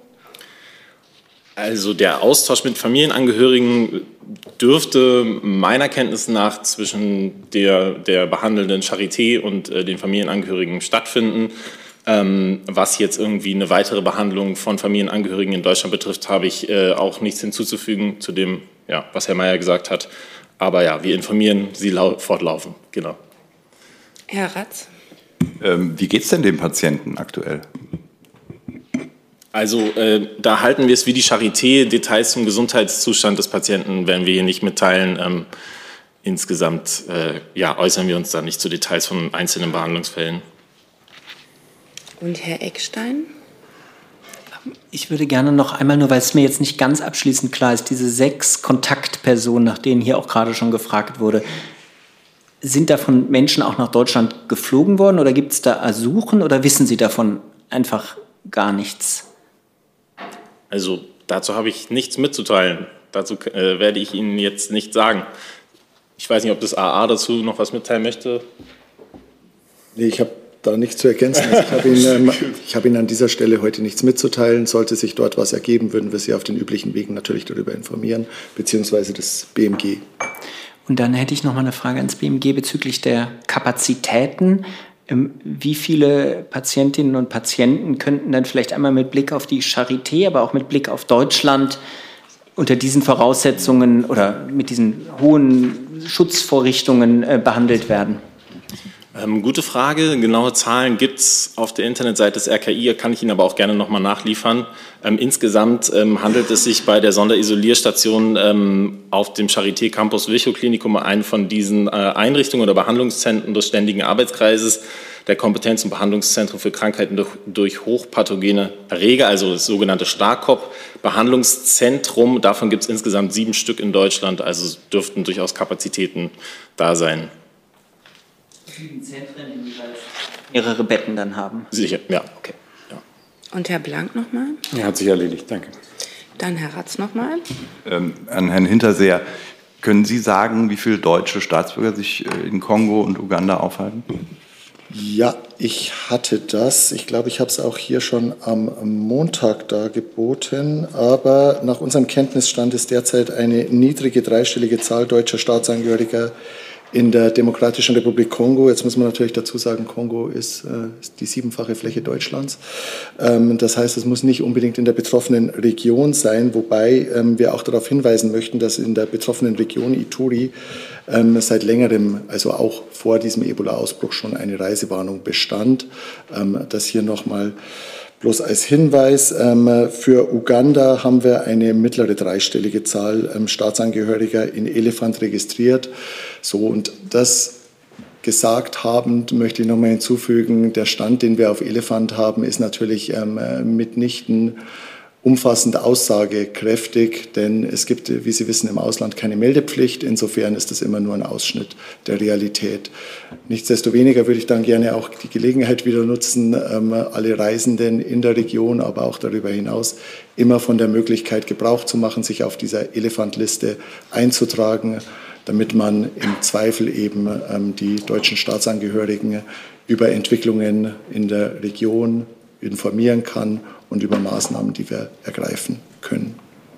Also der Austausch mit Familienangehörigen dürfte meiner Kenntnis nach zwischen der behandelnden Charité und den Familienangehörigen stattfinden. Was jetzt irgendwie eine weitere Behandlung von Familienangehörigen in Deutschland betrifft, habe ich auch nichts hinzuzufügen zu dem, ja, was Herr Mayer gesagt hat. Aber ja, wir informieren Sie fortlaufend, genau. Herr Ratz? Wie geht es denn dem Patienten aktuell? Also da halten wir es wie die Charité. Details zum Gesundheitszustand des Patienten werden wir hier nicht mitteilen. Insgesamt äußern wir uns da nicht zu Details von einzelnen Behandlungsfällen. Und Herr Eckstein? Ich würde gerne noch einmal, nur weil es mir jetzt nicht ganz abschließend klar ist, diese 6 Kontaktpersonen, nach denen hier auch gerade schon gefragt wurde, sind davon Menschen auch nach Deutschland geflogen worden oder gibt es da Ersuchen oder wissen Sie davon einfach gar nichts? Also dazu habe ich nichts mitzuteilen. Dazu werde ich Ihnen jetzt nichts sagen. Ich weiß nicht, ob das AA dazu noch was mitteilen möchte. Nee, ich habe da nichts zu ergänzen. Also ich habe Ihnen an dieser Stelle heute nichts mitzuteilen. Sollte sich dort was ergeben, würden wir Sie auf den üblichen Wegen natürlich darüber informieren, beziehungsweise das BMG. Und dann hätte ich noch mal eine Frage ans BMG bezüglich der Kapazitäten. Wie viele Patientinnen und Patienten könnten dann vielleicht einmal mit Blick auf die Charité, aber auch mit Blick auf Deutschland unter diesen Voraussetzungen oder mit diesen hohen Schutzvorrichtungen behandelt werden? Gute Frage. Genaue Zahlen gibt es auf der Internetseite des RKI, kann ich Ihnen aber auch gerne nochmal nachliefern. Insgesamt handelt es sich bei der Sonderisolierstation auf dem Charité Campus Virchow-Klinikum um eine von diesen Einrichtungen oder Behandlungszentren des Ständigen Arbeitskreises der Kompetenz- und Behandlungszentren für Krankheiten durch hochpathogene Erreger, also das sogenannte STARKOP-Behandlungszentrum. Davon gibt es insgesamt 7 Stück in Deutschland, also dürften durchaus Kapazitäten da sein. 7 Zentren, die jeweils mehrere Betten dann haben. Sicher, ja, okay. Ja. Und Herr Blank nochmal? Ja, hat sich erledigt, danke. Dann Herr Ratz nochmal. An Herrn Hinterseher, können Sie sagen, wie viele deutsche Staatsbürger sich in Kongo und Uganda aufhalten? Ja, ich hatte das. Ich glaube, ich habe es auch hier schon am Montag dargeboten. Aber nach unserem Kenntnisstand ist derzeit eine niedrige dreistellige Zahl deutscher Staatsangehöriger in der Demokratischen Republik Kongo. Jetzt muss man natürlich dazu sagen, Kongo ist die 7-fache Fläche Deutschlands. Das heißt, es muss nicht unbedingt in der betroffenen Region sein, wobei wir auch darauf hinweisen möchten, dass in der betroffenen Region Ituri seit längerem, also auch vor diesem Ebola-Ausbruch, schon eine Reisewarnung bestand. Das hier nochmal bloß als Hinweis. Für Uganda haben wir eine mittlere dreistellige Zahl Staatsangehöriger in Elefant registriert. So, und das gesagt habend möchte ich nochmal hinzufügen, der Stand, den wir auf Elefant haben, ist natürlich mitnichten umfassend aussagekräftig, denn es gibt, wie Sie wissen, im Ausland keine Meldepflicht. Insofern ist das immer nur ein Ausschnitt der Realität. Nichtsdestoweniger würde ich dann gerne auch die Gelegenheit wieder nutzen, alle Reisenden in der Region, aber auch darüber hinaus, immer von der Möglichkeit Gebrauch zu machen, sich auf dieser Elefantliste einzutragen, damit man im Zweifel eben die deutschen Staatsangehörigen über Entwicklungen in der Region informieren kann und über Maßnahmen, die wir ergreifen können.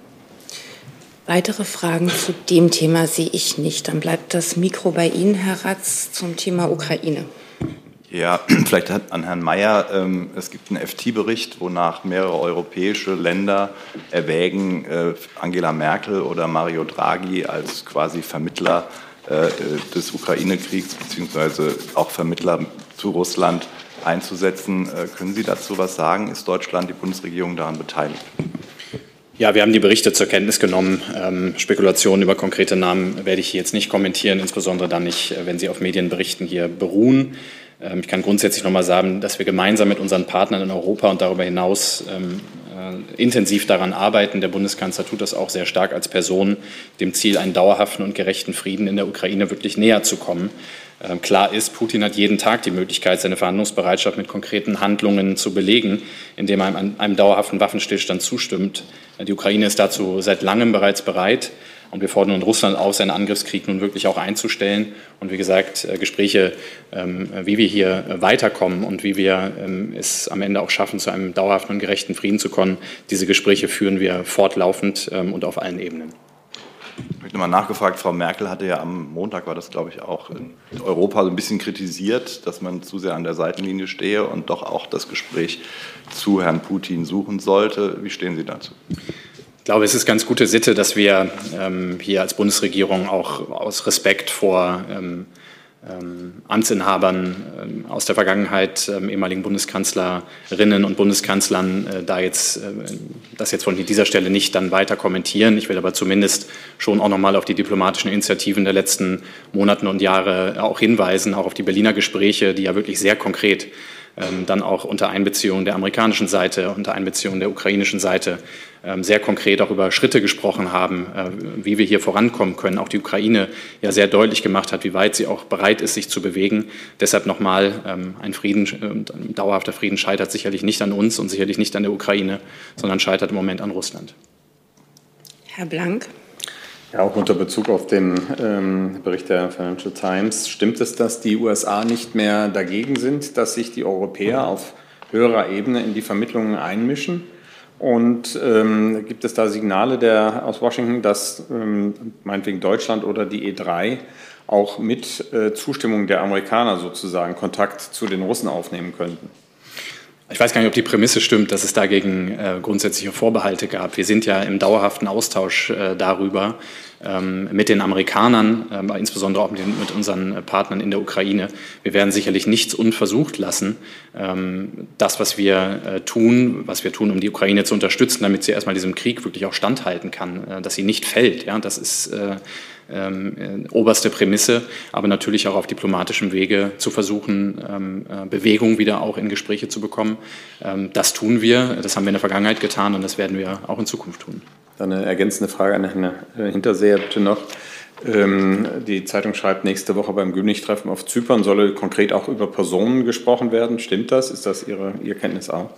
Weitere Fragen zu dem Thema sehe ich nicht. Dann bleibt das Mikro bei Ihnen, Herr Ratz, zum Thema Ukraine. Ja, vielleicht an Herrn Mayer. Es gibt einen FT-Bericht, wonach mehrere europäische Länder erwägen, Angela Merkel oder Mario Draghi als quasi Vermittler des Ukraine-Kriegs beziehungsweise auch Vermittler zu Russland einzusetzen. Können Sie dazu was sagen? Ist Deutschland, die Bundesregierung daran beteiligt? Ja, wir haben die Berichte zur Kenntnis genommen. Spekulationen über konkrete Namen werde ich hier jetzt nicht kommentieren, insbesondere dann nicht, wenn sie auf Medienberichten hier beruhen. Ich kann grundsätzlich noch mal sagen, dass wir gemeinsam mit unseren Partnern in Europa und darüber hinaus intensiv daran arbeiten. Der Bundeskanzler tut das auch sehr stark als Person, dem Ziel, einen dauerhaften und gerechten Frieden in der Ukraine wirklich näher zu kommen. Klar ist, Putin hat jeden Tag die Möglichkeit, seine Verhandlungsbereitschaft mit konkreten Handlungen zu belegen, indem er einem dauerhaften Waffenstillstand zustimmt. Die Ukraine ist dazu seit langem bereits bereit. Und wir fordern Russland auf, seinen Angriffskrieg nun wirklich auch einzustellen. Und wie gesagt, Gespräche, wie wir hier weiterkommen und wie wir es am Ende auch schaffen, zu einem dauerhaften und gerechten Frieden zu kommen, diese Gespräche führen wir fortlaufend und auf allen Ebenen. Ich möchte mal nachgefragt, Frau Merkel hatte ja am Montag, war das glaube ich auch in Europa so ein bisschen kritisiert, dass man zu sehr an der Seitenlinie stehe und doch auch das Gespräch zu Herrn Putin suchen sollte. Wie stehen Sie dazu? Ich glaube, es ist ganz gute Sitte, dass wir hier als Bundesregierung auch aus Respekt vor Amtsinhabern aus der Vergangenheit, ehemaligen Bundeskanzlerinnen und Bundeskanzlern, das jetzt von dieser Stelle nicht dann weiter kommentieren. Ich will aber zumindest schon auch nochmal auf die diplomatischen Initiativen der letzten Monaten und Jahre auch hinweisen, auch auf die Berliner Gespräche, die ja wirklich sehr konkret dann auch unter Einbeziehung der amerikanischen Seite, unter Einbeziehung der ukrainischen Seite sehr konkret auch über Schritte gesprochen haben, wie wir hier vorankommen können. Auch die Ukraine ja sehr deutlich gemacht hat, wie weit sie auch bereit ist, sich zu bewegen. Deshalb nochmal, ein dauerhafter Frieden scheitert sicherlich nicht an uns und sicherlich nicht an der Ukraine, sondern scheitert im Moment an Russland. Herr Blank. Ja, auch unter Bezug auf den Bericht der Financial Times. Stimmt es, dass die USA nicht mehr dagegen sind, dass sich die Europäer auf höherer Ebene in die Vermittlungen einmischen? Und gibt es da Signale aus Washington, dass meinetwegen Deutschland oder die E3 auch mit Zustimmung der Amerikaner sozusagen Kontakt zu den Russen aufnehmen könnten? Ich weiß gar nicht, ob die Prämisse stimmt, dass es dagegen grundsätzliche Vorbehalte gab. Wir sind ja im dauerhaften Austausch darüber mit den Amerikanern, insbesondere auch mit unseren Partnern in der Ukraine. Wir werden sicherlich nichts unversucht lassen. Das, was wir tun, um die Ukraine zu unterstützen, damit sie erstmal diesem Krieg wirklich auch standhalten kann, dass sie nicht fällt. Ja, das ist oberste Prämisse, aber natürlich auch auf diplomatischem Wege zu versuchen, Bewegung wieder auch in Gespräche zu bekommen. Das tun wir, das haben wir in der Vergangenheit getan und das werden wir auch in Zukunft tun. Dann eine ergänzende Frage an Herrn Hinterseher bitte noch. Die Zeitung schreibt, nächste Woche beim Gymnich-Treffen auf Zypern solle konkret auch über Personen gesprochen werden. Stimmt das? Ist das Ihr Kenntnis auch?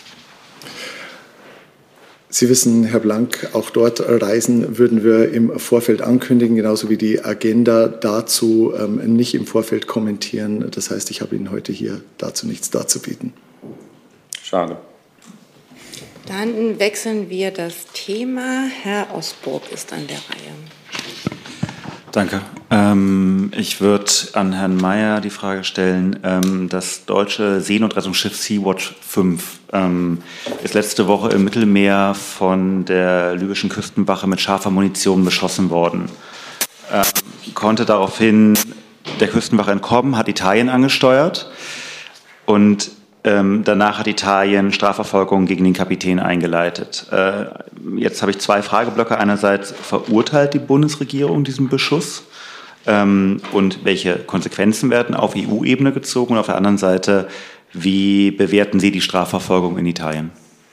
Sie wissen, Herr Blank, auch dort Reisen würden wir im Vorfeld ankündigen, genauso wie die Agenda dazu nicht im Vorfeld kommentieren. Das heißt, ich habe Ihnen heute hier dazu nichts darzubieten. Schade. Dann wechseln wir das Thema. Herr Osburg ist an der Reihe. Danke. Ich würde an Herrn Mayer die Frage stellen, das deutsche Seenotrettungsschiff Sea-Watch 5 ist letzte Woche im Mittelmeer von der libyschen Küstenwache mit scharfer Munition beschossen worden. Konnte daraufhin der Küstenwache entkommen, hat Italien angesteuert und danach hat Italien Strafverfolgung gegen den Kapitän eingeleitet. Jetzt habe ich zwei Frageblöcke. Einerseits, verurteilt die Bundesregierung diesen Beschuss? Und welche Konsequenzen werden auf EU-Ebene gezogen? Und auf der anderen Seite, wie bewerten Sie die Strafverfolgung in Italien?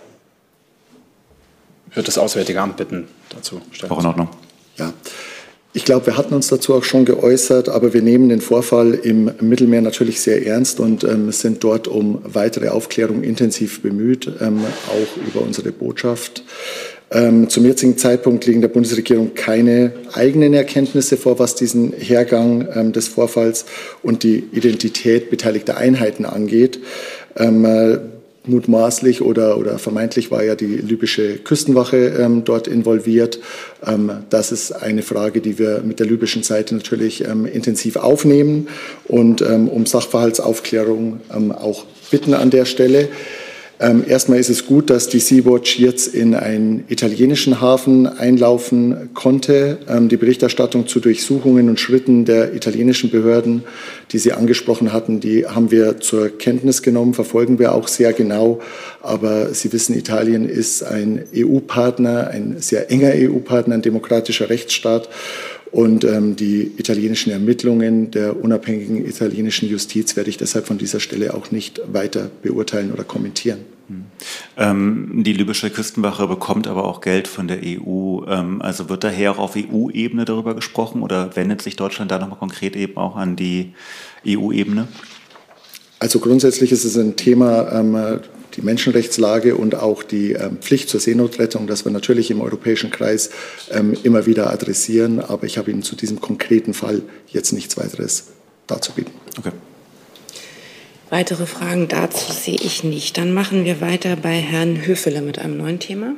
Ich würde das Auswärtige Amt bitten, dazu stellen. Auch in Ordnung. Ja. Ich glaube, wir hatten uns dazu auch schon geäußert, aber wir nehmen den Vorfall im Mittelmeer natürlich sehr ernst und sind dort um weitere Aufklärung intensiv bemüht, auch über unsere Botschaft. Zum jetzigen Zeitpunkt liegen der Bundesregierung keine eigenen Erkenntnisse vor, was diesen Hergang des Vorfalls und die Identität beteiligter Einheiten angeht. Mutmaßlich oder vermeintlich war ja die libysche Küstenwache dort involviert. Das ist eine Frage, die wir mit der libyschen Seite natürlich intensiv aufnehmen und um Sachverhaltsaufklärung auch bitten an der Stelle. Erstmal ist es gut, dass die Sea-Watch jetzt in einen italienischen Hafen einlaufen konnte. Die Berichterstattung zu Durchsuchungen und Schritten der italienischen Behörden, die Sie angesprochen hatten, die haben wir zur Kenntnis genommen, verfolgen wir auch sehr genau. Aber Sie wissen, Italien ist ein EU-Partner, ein sehr enger EU-Partner, ein demokratischer Rechtsstaat. Und die italienischen Ermittlungen der unabhängigen italienischen Justiz werde ich deshalb von dieser Stelle auch nicht weiter beurteilen oder kommentieren. Die libysche Küstenwache bekommt aber auch Geld von der EU. Also wird daher auch auf EU-Ebene darüber gesprochen oder wendet sich Deutschland da nochmal konkret eben auch an die EU-Ebene? Also grundsätzlich ist es ein Thema, die Menschenrechtslage und auch die Pflicht zur Seenotrettung, das wir natürlich im europäischen Kreis immer wieder adressieren. Aber ich habe Ihnen zu diesem konkreten Fall jetzt nichts weiteres darzubieten. Okay. Weitere Fragen dazu sehe ich nicht. Dann machen wir weiter bei Herrn Höfele mit einem neuen Thema.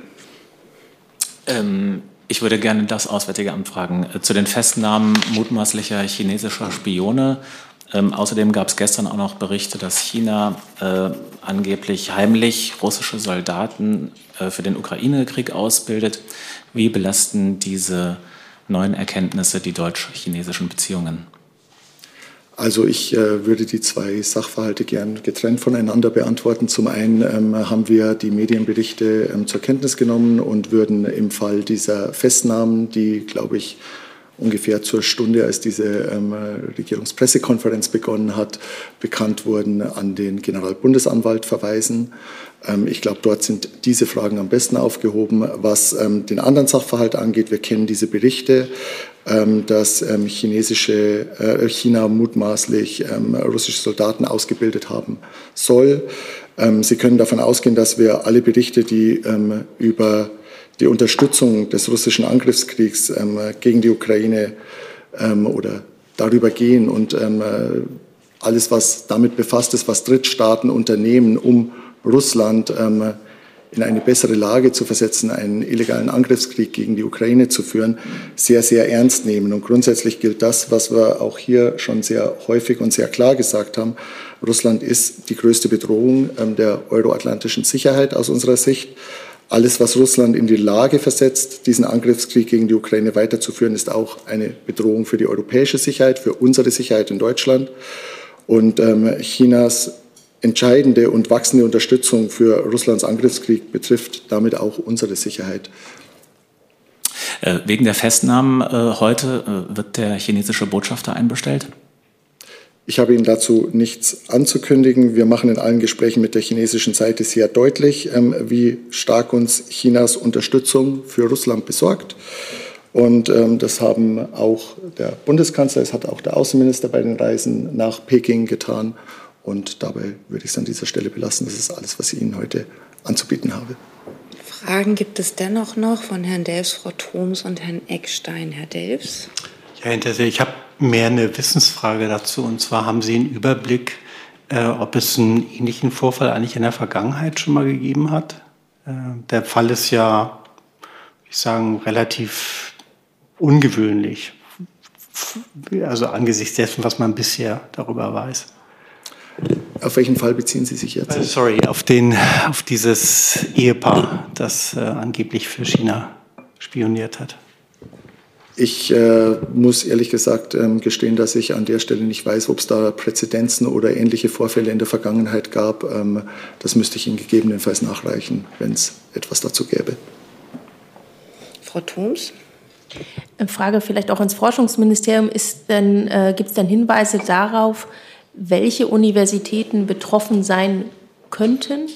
Ich würde gerne das Auswärtige Amt fragen zu den Festnahmen mutmaßlicher chinesischer Spione. Außerdem gab es gestern auch noch Berichte, dass China angeblich heimlich russische Soldaten für den Ukraine-Krieg ausbildet. Wie belasten diese neuen Erkenntnisse die deutsch-chinesischen Beziehungen? Also ich würde die zwei Sachverhalte gern getrennt voneinander beantworten. Zum einen haben wir die Medienberichte zur Kenntnis genommen und würden im Fall dieser Festnahmen, die, glaube ich, ungefähr zur Stunde, als diese Regierungspressekonferenz begonnen hat, bekannt wurden, an den Generalbundesanwalt verweisen. Ich glaube, dort sind diese Fragen am besten aufgehoben. Was den anderen Sachverhalt angeht, wir kennen diese Berichte, dass China mutmaßlich russische Soldaten ausgebildet haben soll. Sie können davon ausgehen, dass wir alle Berichte, die über die Unterstützung des russischen Angriffskriegs gegen die Ukraine oder darüber gehen und alles, was damit befasst ist, was Drittstaaten unternehmen, um Russland in eine bessere Lage zu versetzen, einen illegalen Angriffskrieg gegen die Ukraine zu führen, sehr, sehr ernst nehmen. Und grundsätzlich gilt das, was wir auch hier schon sehr häufig und sehr klar gesagt haben. Russland ist die größte Bedrohung der euroatlantischen Sicherheit aus unserer Sicht. Alles, was Russland in die Lage versetzt, diesen Angriffskrieg gegen die Ukraine weiterzuführen, ist auch eine Bedrohung für die europäische Sicherheit, für unsere Sicherheit in Deutschland. Und Chinas entscheidende und wachsende Unterstützung für Russlands Angriffskrieg betrifft damit auch unsere Sicherheit. Wegen der Festnahmen heute wird der chinesische Botschafter einbestellt? Ich habe Ihnen dazu nichts anzukündigen. Wir machen in allen Gesprächen mit der chinesischen Seite sehr deutlich, wie stark uns Chinas Unterstützung für Russland besorgt. Und das haben auch der Bundeskanzler, es hat auch der Außenminister bei den Reisen nach Peking getan. Und dabei würde ich es an dieser Stelle belassen. Das ist alles, was ich Ihnen heute anzubieten habe. Fragen gibt es dennoch noch von Herrn Delfs, Frau Thoms und Herrn Eckstein. Herr Delfs? Ja, hinterher, ich habe mehr eine Wissensfrage dazu. Und zwar haben Sie einen Überblick, ob es einen ähnlichen Vorfall eigentlich in der Vergangenheit schon mal gegeben hat? Der Fall ist ja, ich sagen, relativ ungewöhnlich. Also angesichts dessen, was man bisher darüber weiß. Auf welchen Fall beziehen Sie sich jetzt? Sorry, auf dieses Ehepaar, das angeblich für China spioniert hat. Ich muss ehrlich gesagt gestehen, dass ich an der Stelle nicht weiß, ob es da Präzedenzen oder ähnliche Vorfälle in der Vergangenheit gab. Das müsste ich Ihnen gegebenenfalls nachreichen, wenn es etwas dazu gäbe. Frau Thoms? Frage vielleicht auch ins Forschungsministerium. Gibt es denn Hinweise darauf, welche Universitäten betroffen sein könnten?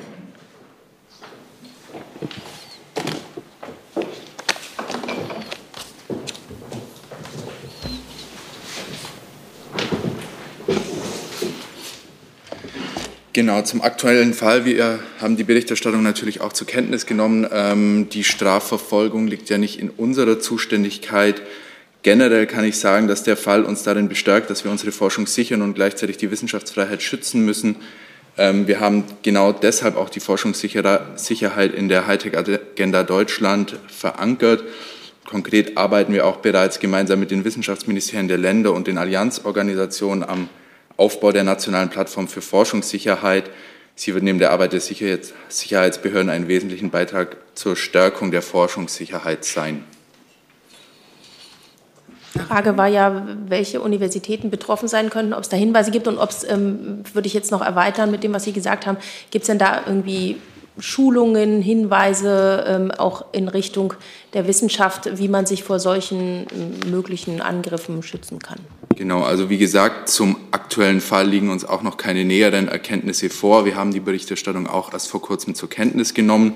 Genau, zum aktuellen Fall. Wir haben die Berichterstattung natürlich auch zur Kenntnis genommen. Die Strafverfolgung liegt ja nicht in unserer Zuständigkeit. Generell kann ich sagen, dass der Fall uns darin bestärkt, dass wir unsere Forschung sichern und gleichzeitig die Wissenschaftsfreiheit schützen müssen. Wir haben genau deshalb auch die Forschungssicherheit in der Hightech-Agenda Deutschland verankert. Konkret arbeiten wir auch bereits gemeinsam mit den Wissenschaftsministerien der Länder und den Allianzorganisationen am Aufbau der nationalen Plattform für Forschungssicherheit. Sie wird neben der Arbeit der Sicherheitsbehörden einen wesentlichen Beitrag zur Stärkung der Forschungssicherheit sein. Die Frage war ja, welche Universitäten betroffen sein könnten, ob es da Hinweise gibt und ob es, würde ich jetzt noch erweitern mit dem, was Sie gesagt haben, gibt es denn da irgendwie Schulungen, Hinweise auch in Richtung der Wissenschaft, wie man sich vor solchen möglichen Angriffen schützen kann? Genau, also wie gesagt, zum aktuellen Fall liegen uns auch noch keine näheren Erkenntnisse vor. Wir haben die Berichterstattung auch erst vor kurzem zur Kenntnis genommen.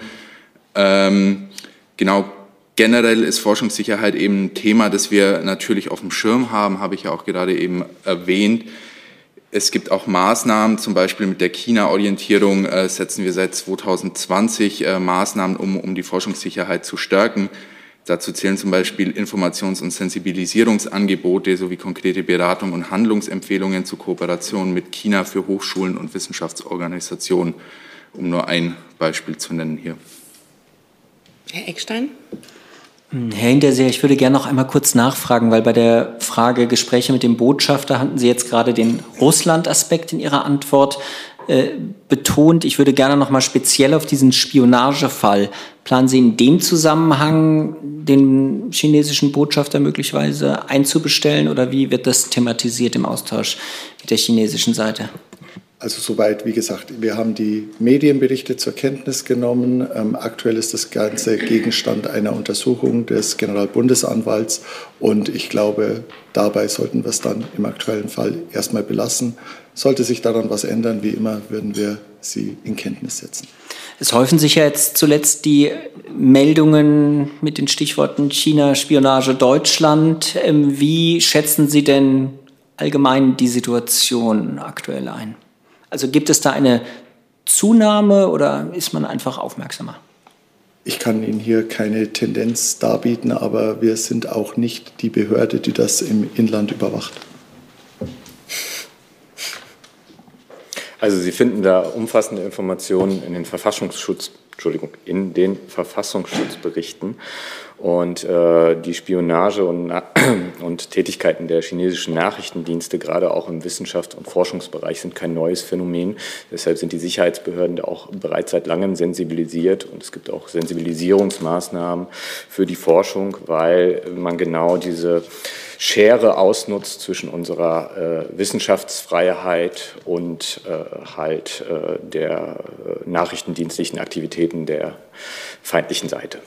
Genau. Generell ist Forschungssicherheit eben ein Thema, das wir natürlich auf dem Schirm haben, habe ich ja auch gerade eben erwähnt. Es gibt auch Maßnahmen, zum Beispiel mit der China-Orientierung setzen wir seit 2020 Maßnahmen, um die Forschungssicherheit zu stärken. Dazu zählen zum Beispiel Informations- und Sensibilisierungsangebote sowie konkrete Beratung und Handlungsempfehlungen zur Kooperation mit China für Hochschulen und Wissenschaftsorganisationen, um nur ein Beispiel zu nennen hier. Herr Eckstein? Herr Hinterseher, ich würde gerne noch einmal kurz nachfragen, weil bei der Frage Gespräche mit dem Botschafter hatten Sie jetzt gerade den Russland-Aspekt in Ihrer Antwort betont. Ich würde gerne noch mal speziell auf diesen Spionagefall. Planen Sie in dem Zusammenhang den chinesischen Botschafter möglicherweise einzubestellen oder wie wird das thematisiert im Austausch mit der chinesischen Seite? Also soweit, wie gesagt, wir haben die Medienberichte zur Kenntnis genommen. Aktuell ist das Ganze Gegenstand einer Untersuchung des Generalbundesanwalts und ich glaube, dabei sollten wir es dann im aktuellen Fall erstmal belassen. Sollte sich daran was ändern, wie immer, würden wir Sie in Kenntnis setzen. Es häufen sich ja jetzt zuletzt die Meldungen mit den Stichworten China, Spionage, Deutschland. Wie schätzen Sie denn allgemein die Situation aktuell ein? Also gibt es da eine Zunahme oder ist man einfach aufmerksamer? Ich kann Ihnen hier keine Tendenz darbieten, aber wir sind auch nicht die Behörde, die das im Inland überwacht. Also Sie finden da umfassende Informationen in den Verfassungsschutzberichten. Und die Spionage und Tätigkeiten der chinesischen Nachrichtendienste, gerade auch im Wissenschafts- und Forschungsbereich, sind kein neues Phänomen. Deshalb sind die Sicherheitsbehörden da auch bereits seit langem sensibilisiert. Und es gibt auch Sensibilisierungsmaßnahmen für die Forschung, weil man genau diese Schere ausnutzt zwischen unserer Wissenschaftsfreiheit und der nachrichtendienstlichen Aktivitäten der feindlichen Seite.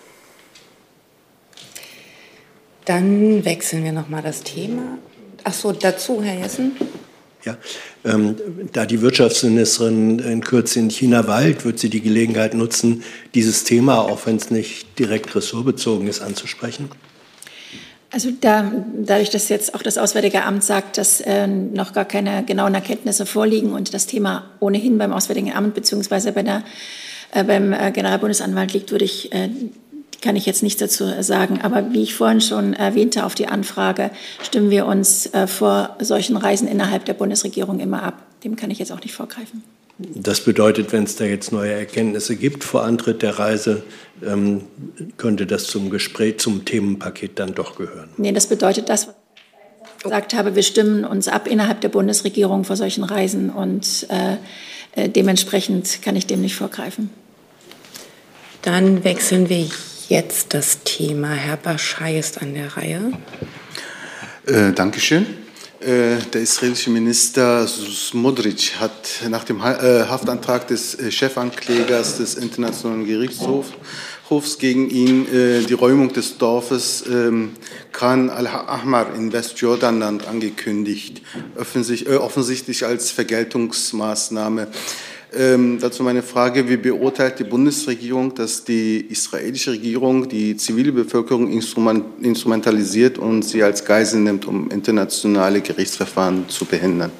Dann wechseln wir nochmal das Thema. Ach so, dazu, Herr Jessen. Ja, da die Wirtschaftsministerin in Kürze in China weilt, wird sie die Gelegenheit nutzen, dieses Thema, auch wenn es nicht direkt ressortbezogen ist, anzusprechen? Also dadurch, dass jetzt auch das Auswärtige Amt sagt, dass noch gar keine genauen Erkenntnisse vorliegen und das Thema ohnehin beim Auswärtigen Amt bzw. beim Generalbundesanwalt liegt, kann ich jetzt nichts dazu sagen. Aber wie ich vorhin schon erwähnte auf die Anfrage, stimmen wir uns vor solchen Reisen innerhalb der Bundesregierung immer ab. Dem kann ich jetzt auch nicht vorgreifen. Das bedeutet, wenn es da jetzt neue Erkenntnisse gibt vor Antritt der Reise, könnte das zum Gespräch, zum Themenpaket dann doch gehören? Nee, das bedeutet das, was ich gesagt habe. Wir stimmen uns ab innerhalb der Bundesregierung vor solchen Reisen und dementsprechend kann ich dem nicht vorgreifen. Dann wechseln wir jetzt das Thema. Herr Baschai ist an der Reihe. Dankeschön. Der israelische Minister Smotrich hat nach dem Haftantrag des Chefanklägers des Internationalen Gerichtshofs gegen ihn die Räumung des Dorfes Khan al-Ahmar in Westjordanland angekündigt, offensichtlich als Vergeltungsmaßnahme. Dazu meine Frage, wie beurteilt die Bundesregierung, dass die israelische Regierung die zivile Bevölkerung instrumentalisiert und sie als Geisel nimmt, um internationale Gerichtsverfahren zu behindern?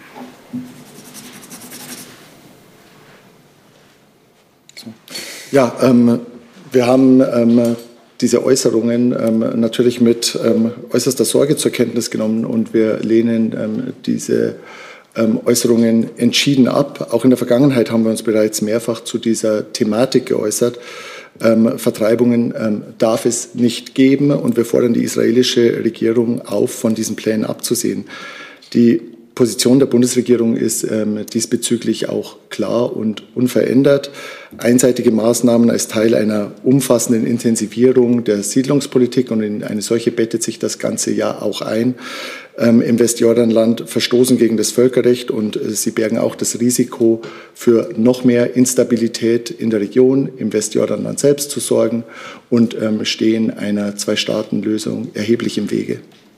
Ja, wir haben diese Äußerungen natürlich mit äußerster Sorge zur Kenntnis genommen und wir lehnen diese Äußerungen entschieden ab. Auch in der Vergangenheit haben wir uns bereits mehrfach zu dieser Thematik geäußert. Vertreibungen darf es nicht geben und wir fordern die israelische Regierung auf, von diesen Plänen abzusehen. Die Position der Bundesregierung ist diesbezüglich auch klar und unverändert. Einseitige Maßnahmen als Teil einer umfassenden Intensivierung der Siedlungspolitik, und in eine solche bettet sich das ganze Jahr auch ein, im Westjordanland verstoßen gegen das Völkerrecht und sie bergen auch das Risiko für noch mehr Instabilität in der Region, im Westjordanland selbst zu sorgen und stehen einer Zwei-Staaten-Lösung erheblich im Wege.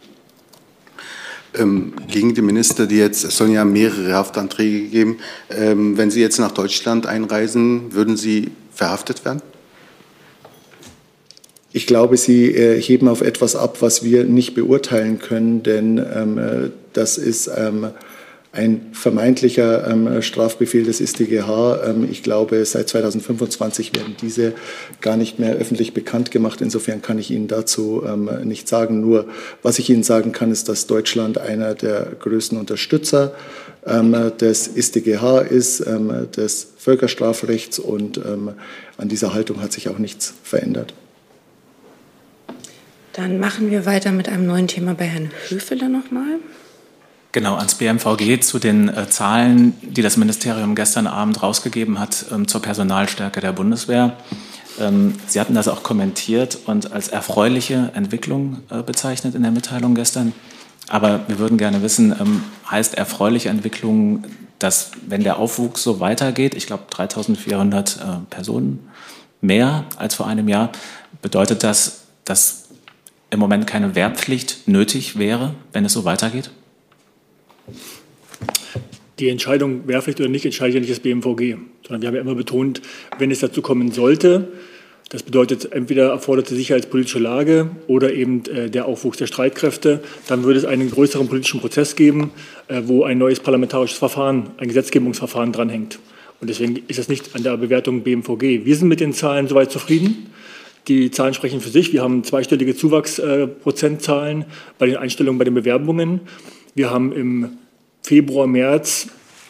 Gegen die Minister, es sollen ja mehrere Haftanträge geben. Wenn Sie jetzt nach Deutschland einreisen, würden Sie verhaftet werden? Ich glaube, Sie heben auf etwas ab, was wir nicht beurteilen können, denn das ist ein vermeintlicher Strafbefehl des IStGH. Ich glaube, seit 2025 werden diese gar nicht mehr öffentlich bekannt gemacht. Insofern kann ich Ihnen dazu nichts sagen. Nur, was ich Ihnen sagen kann, ist, dass Deutschland einer der größten Unterstützer des IStGH ist, des Völkerstrafrechts, und an dieser Haltung hat sich auch nichts verändert. Dann machen wir weiter mit einem neuen Thema bei Herrn Höfele nochmal. Genau, ans BMVG zu den Zahlen, die das Ministerium gestern Abend rausgegeben hat zur Personalstärke der Bundeswehr. Sie hatten das auch kommentiert und als erfreuliche Entwicklung bezeichnet in der Mitteilung gestern. Aber wir würden gerne wissen, heißt erfreuliche Entwicklung dass, wenn der Aufwuchs so weitergeht, ich glaube 3.400 Personen mehr als vor einem Jahr, bedeutet das, dass im Moment keine Wehrpflicht nötig wäre, wenn es so weitergeht? Die Entscheidung, Wehrpflicht oder nicht, entscheidet ja nicht das BMVG, sondern wir haben ja immer betont, wenn es dazu kommen sollte, das bedeutet entweder erforderte sicherheitspolitische Lage oder eben der Aufwuchs der Streitkräfte, dann würde es einen größeren politischen Prozess geben, wo ein neues parlamentarisches Verfahren, ein Gesetzgebungsverfahren dranhängt. Und deswegen ist das nicht an der Bewertung BMVG. Wir sind mit den Zahlen soweit zufrieden. Die Zahlen sprechen für sich. Wir haben zweistellige Zuwachsprozentzahlen bei den Einstellungen, bei den Bewerbungen. Wir haben im Februar, März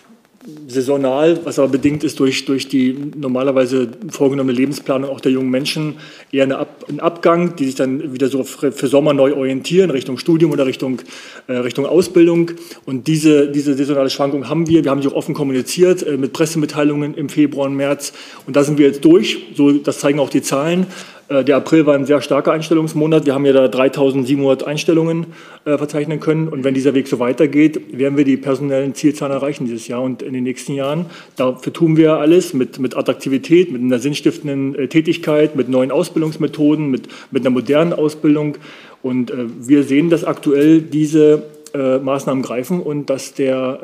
saisonal, was aber bedingt ist durch die normalerweise vorgenommene Lebensplanung auch der jungen Menschen, eher ein Abgang, die sich dann wieder so für Sommer neu orientieren, Richtung Studium oder Richtung Ausbildung. Und diese saisonale Schwankung haben wir. Wir haben sie auch offen kommuniziert mit Pressemitteilungen im Februar und März. Und da sind wir jetzt durch. So, das zeigen auch die Zahlen. Der April war ein sehr starker Einstellungsmonat. Wir haben ja da 3.700 Einstellungen verzeichnen können. Und wenn dieser Weg so weitergeht, werden wir die personellen Zielzahlen erreichen dieses Jahr und in den nächsten Jahren. Dafür tun wir alles mit Attraktivität, mit einer sinnstiftenden Tätigkeit, mit neuen Ausbildungsmethoden, mit einer modernen Ausbildung. Und wir sehen, dass aktuell diese Maßnahmen greifen und dass der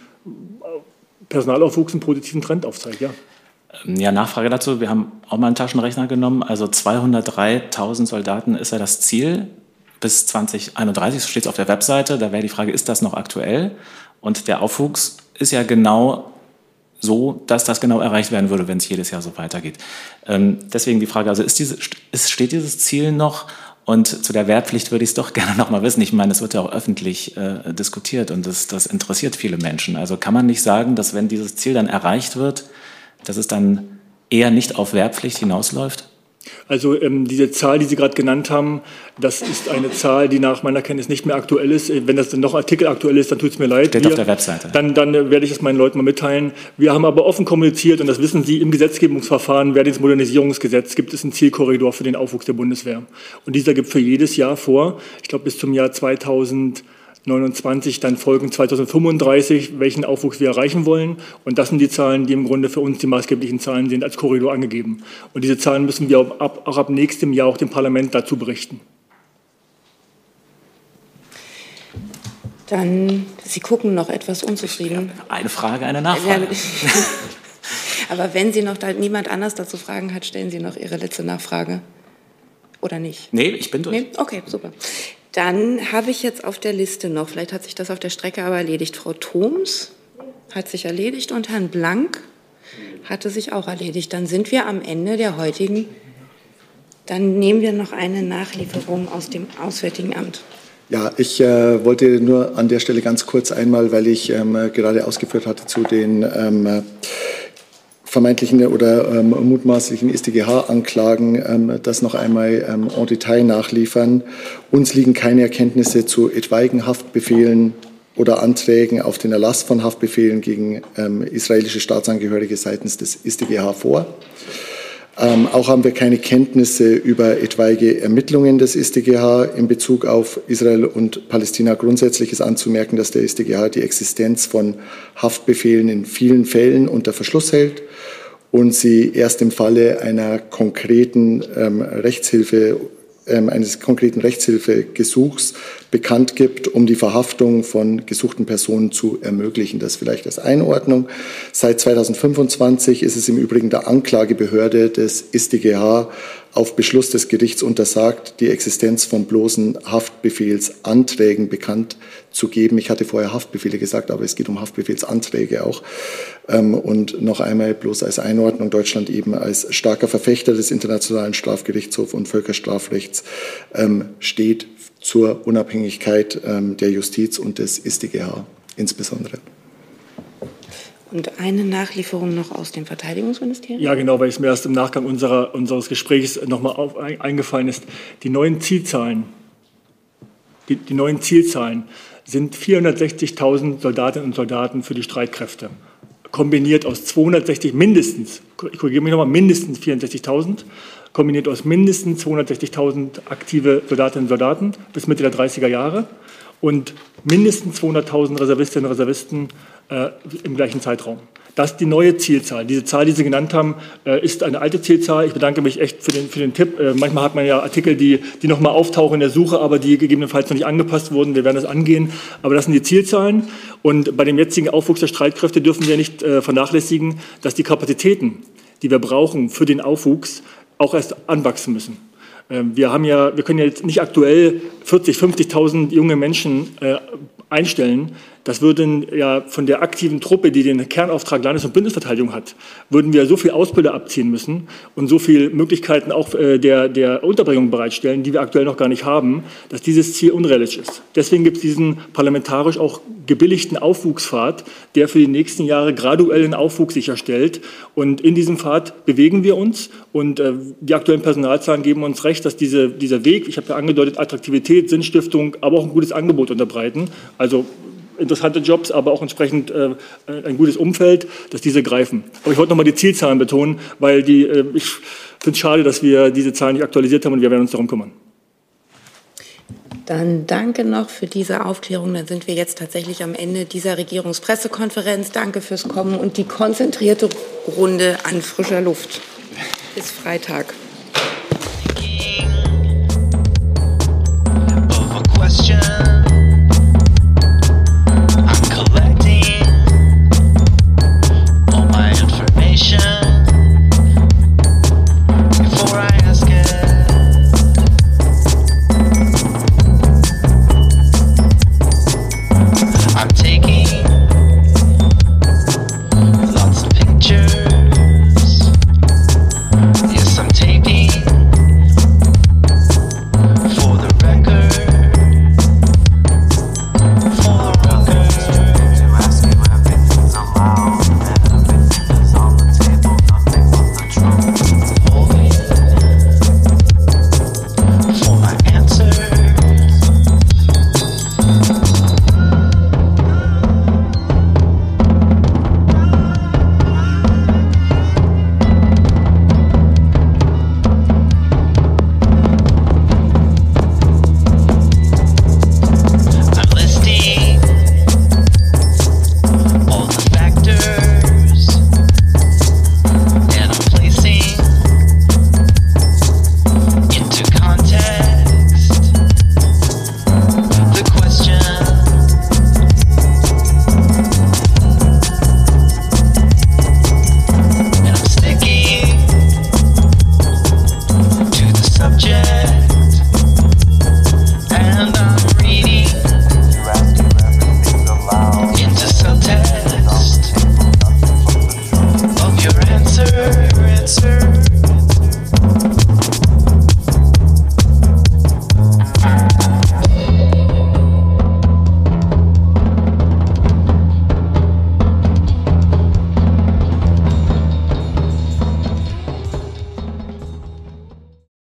Personalaufwuchs einen positiven Trend aufzeigt, ja. Ja, Nachfrage dazu. Wir haben auch mal einen Taschenrechner genommen. Also 203.000 Soldaten ist ja das Ziel bis 2031. So steht es auf der Webseite. Da wäre die Frage, ist das noch aktuell? Und der Aufwuchs ist ja genau so, dass das genau erreicht werden würde, wenn es jedes Jahr so weitergeht. Deswegen die Frage, also steht dieses Ziel noch? Und zu der Wehrpflicht würde ich es doch gerne noch mal wissen. Ich meine, es wird ja auch öffentlich diskutiert und das interessiert viele Menschen. Also kann man nicht sagen, dass wenn dieses Ziel dann erreicht wird, dass es dann eher nicht auf Wehrpflicht hinausläuft? Also diese Zahl, die Sie gerade genannt haben, das ist eine Zahl, die nach meiner Kenntnis nicht mehr aktuell ist. Wenn das dann noch Artikel aktuell ist, dann tut es mir leid. Steht auf der Webseite. Dann werde ich es meinen Leuten mal mitteilen. Wir haben aber offen kommuniziert, und das wissen Sie, im Gesetzgebungsverfahren während des Modernisierungsgesetzes gibt es einen Zielkorridor für den Aufwuchs der Bundeswehr. Und dieser gibt für jedes Jahr vor, ich glaube bis zum Jahr 2029, dann folgen 2035, welchen Aufwuchs wir erreichen wollen. Und das sind die Zahlen, die im Grunde für uns die maßgeblichen Zahlen sind, als Korridor angegeben. Und diese Zahlen müssen wir auch ab nächstem Jahr auch dem Parlament dazu berichten. Dann, Sie gucken noch etwas unzufrieden. Eine Frage, eine Nachfrage. Aber wenn Sie noch niemand anders dazu Fragen hat, stellen Sie noch Ihre letzte Nachfrage. Oder nicht? Nee, ich bin durch. Nee? Okay, super. Dann habe ich jetzt auf der Liste noch, vielleicht hat sich das auf der Strecke aber erledigt, Frau Thoms hat sich erledigt und Herrn Blank hatte sich auch erledigt. Dann sind wir am Ende der heutigen, dann nehmen wir noch eine Nachlieferung aus dem Auswärtigen Amt. Ja, ich wollte nur an der Stelle ganz kurz einmal, weil ich gerade ausgeführt hatte zu den vermeintlichen oder mutmaßlichen StGH-Anklagen, das noch einmal en Detail nachliefern. Uns liegen keine Erkenntnisse zu etwaigen Haftbefehlen oder Anträgen auf den Erlass von Haftbefehlen gegen israelische Staatsangehörige seitens des StGH vor. Auch haben wir keine Kenntnisse über etwaige Ermittlungen des StGH in Bezug auf Israel und Palästina. Grundsätzlich ist anzumerken, dass der StGH die Existenz von Haftbefehlen in vielen Fällen unter Verschluss hält und sie erst im Falle einer konkreten eines konkreten Rechtshilfegesuchs bekannt gibt, um die Verhaftung von gesuchten Personen zu ermöglichen. Das vielleicht als Einordnung. Seit 2025 ist es im Übrigen der Anklagebehörde des StGH auf Beschluss des Gerichts untersagt, die Existenz von bloßen Haftbefehlsanträgen bekannt zu geben. Ich hatte vorher Haftbefehle gesagt, aber es geht um Haftbefehlsanträge auch. Und noch einmal bloß als Einordnung, Deutschland eben als starker Verfechter des Internationalen Strafgerichtshofs und Völkerstrafrechts steht zur Unabhängigkeit der Justiz und des StGH insbesondere. Und eine Nachlieferung noch aus dem Verteidigungsministerium? Ja, genau, weil es mir erst im Nachgang unseres Gesprächs nochmal eingefallen ist. Die neuen Zielzahlen, die neuen Zielzahlen sind 460.000 Soldatinnen und Soldaten für die Streitkräfte. Kombiniert aus 260, mindestens, ich korrigiere mich nochmal, mindestens 64.000, kombiniert aus mindestens 260.000 aktive Soldatinnen und Soldaten bis Mitte der 30er Jahre und mindestens 200.000 Reservistinnen und Reservisten im gleichen Zeitraum. Das ist die neue Zielzahl. Diese Zahl, die Sie genannt haben, ist eine alte Zielzahl. Ich bedanke mich echt für den Tipp. Manchmal hat man ja Artikel, die nochmal auftauchen in der Suche, aber die gegebenenfalls noch nicht angepasst wurden. Wir werden das angehen. Aber das sind die Zielzahlen. Und bei dem jetzigen Aufwuchs der Streitkräfte dürfen wir nicht vernachlässigen, dass die Kapazitäten, die wir brauchen für den Aufwuchs, auch erst anwachsen müssen. Wir können ja jetzt nicht aktuell 40.000, 50.000 junge Menschen einstellen. Das würden ja von der aktiven Truppe, die den Kernauftrag Landes- und Bündnisverteidigung hat, würden wir so viel Ausbilder abziehen müssen und so viele Möglichkeiten auch der Unterbringung bereitstellen, die wir aktuell noch gar nicht haben, dass dieses Ziel unrealistisch ist. Deswegen gibt es diesen parlamentarisch auch gebilligten Aufwuchspfad, der für die nächsten Jahre graduellen Aufwuchs sicherstellt. Und in diesem Pfad bewegen wir uns und die aktuellen Personalzahlen geben uns recht, dass dieser Weg, ich habe ja angedeutet, Attraktivität, Sinnstiftung, aber auch ein gutes Angebot unterbreiten, also interessante Jobs, aber auch entsprechend ein gutes Umfeld, dass diese greifen. Aber ich wollte noch mal die Zielzahlen betonen, weil ich finde es schade, dass wir diese Zahlen nicht aktualisiert haben und wir werden uns darum kümmern. Dann danke noch für diese Aufklärung. Dann sind wir jetzt tatsächlich am Ende dieser Regierungspressekonferenz. Danke fürs Kommen und die konzentrierte Runde an frischer Luft. Bis Freitag.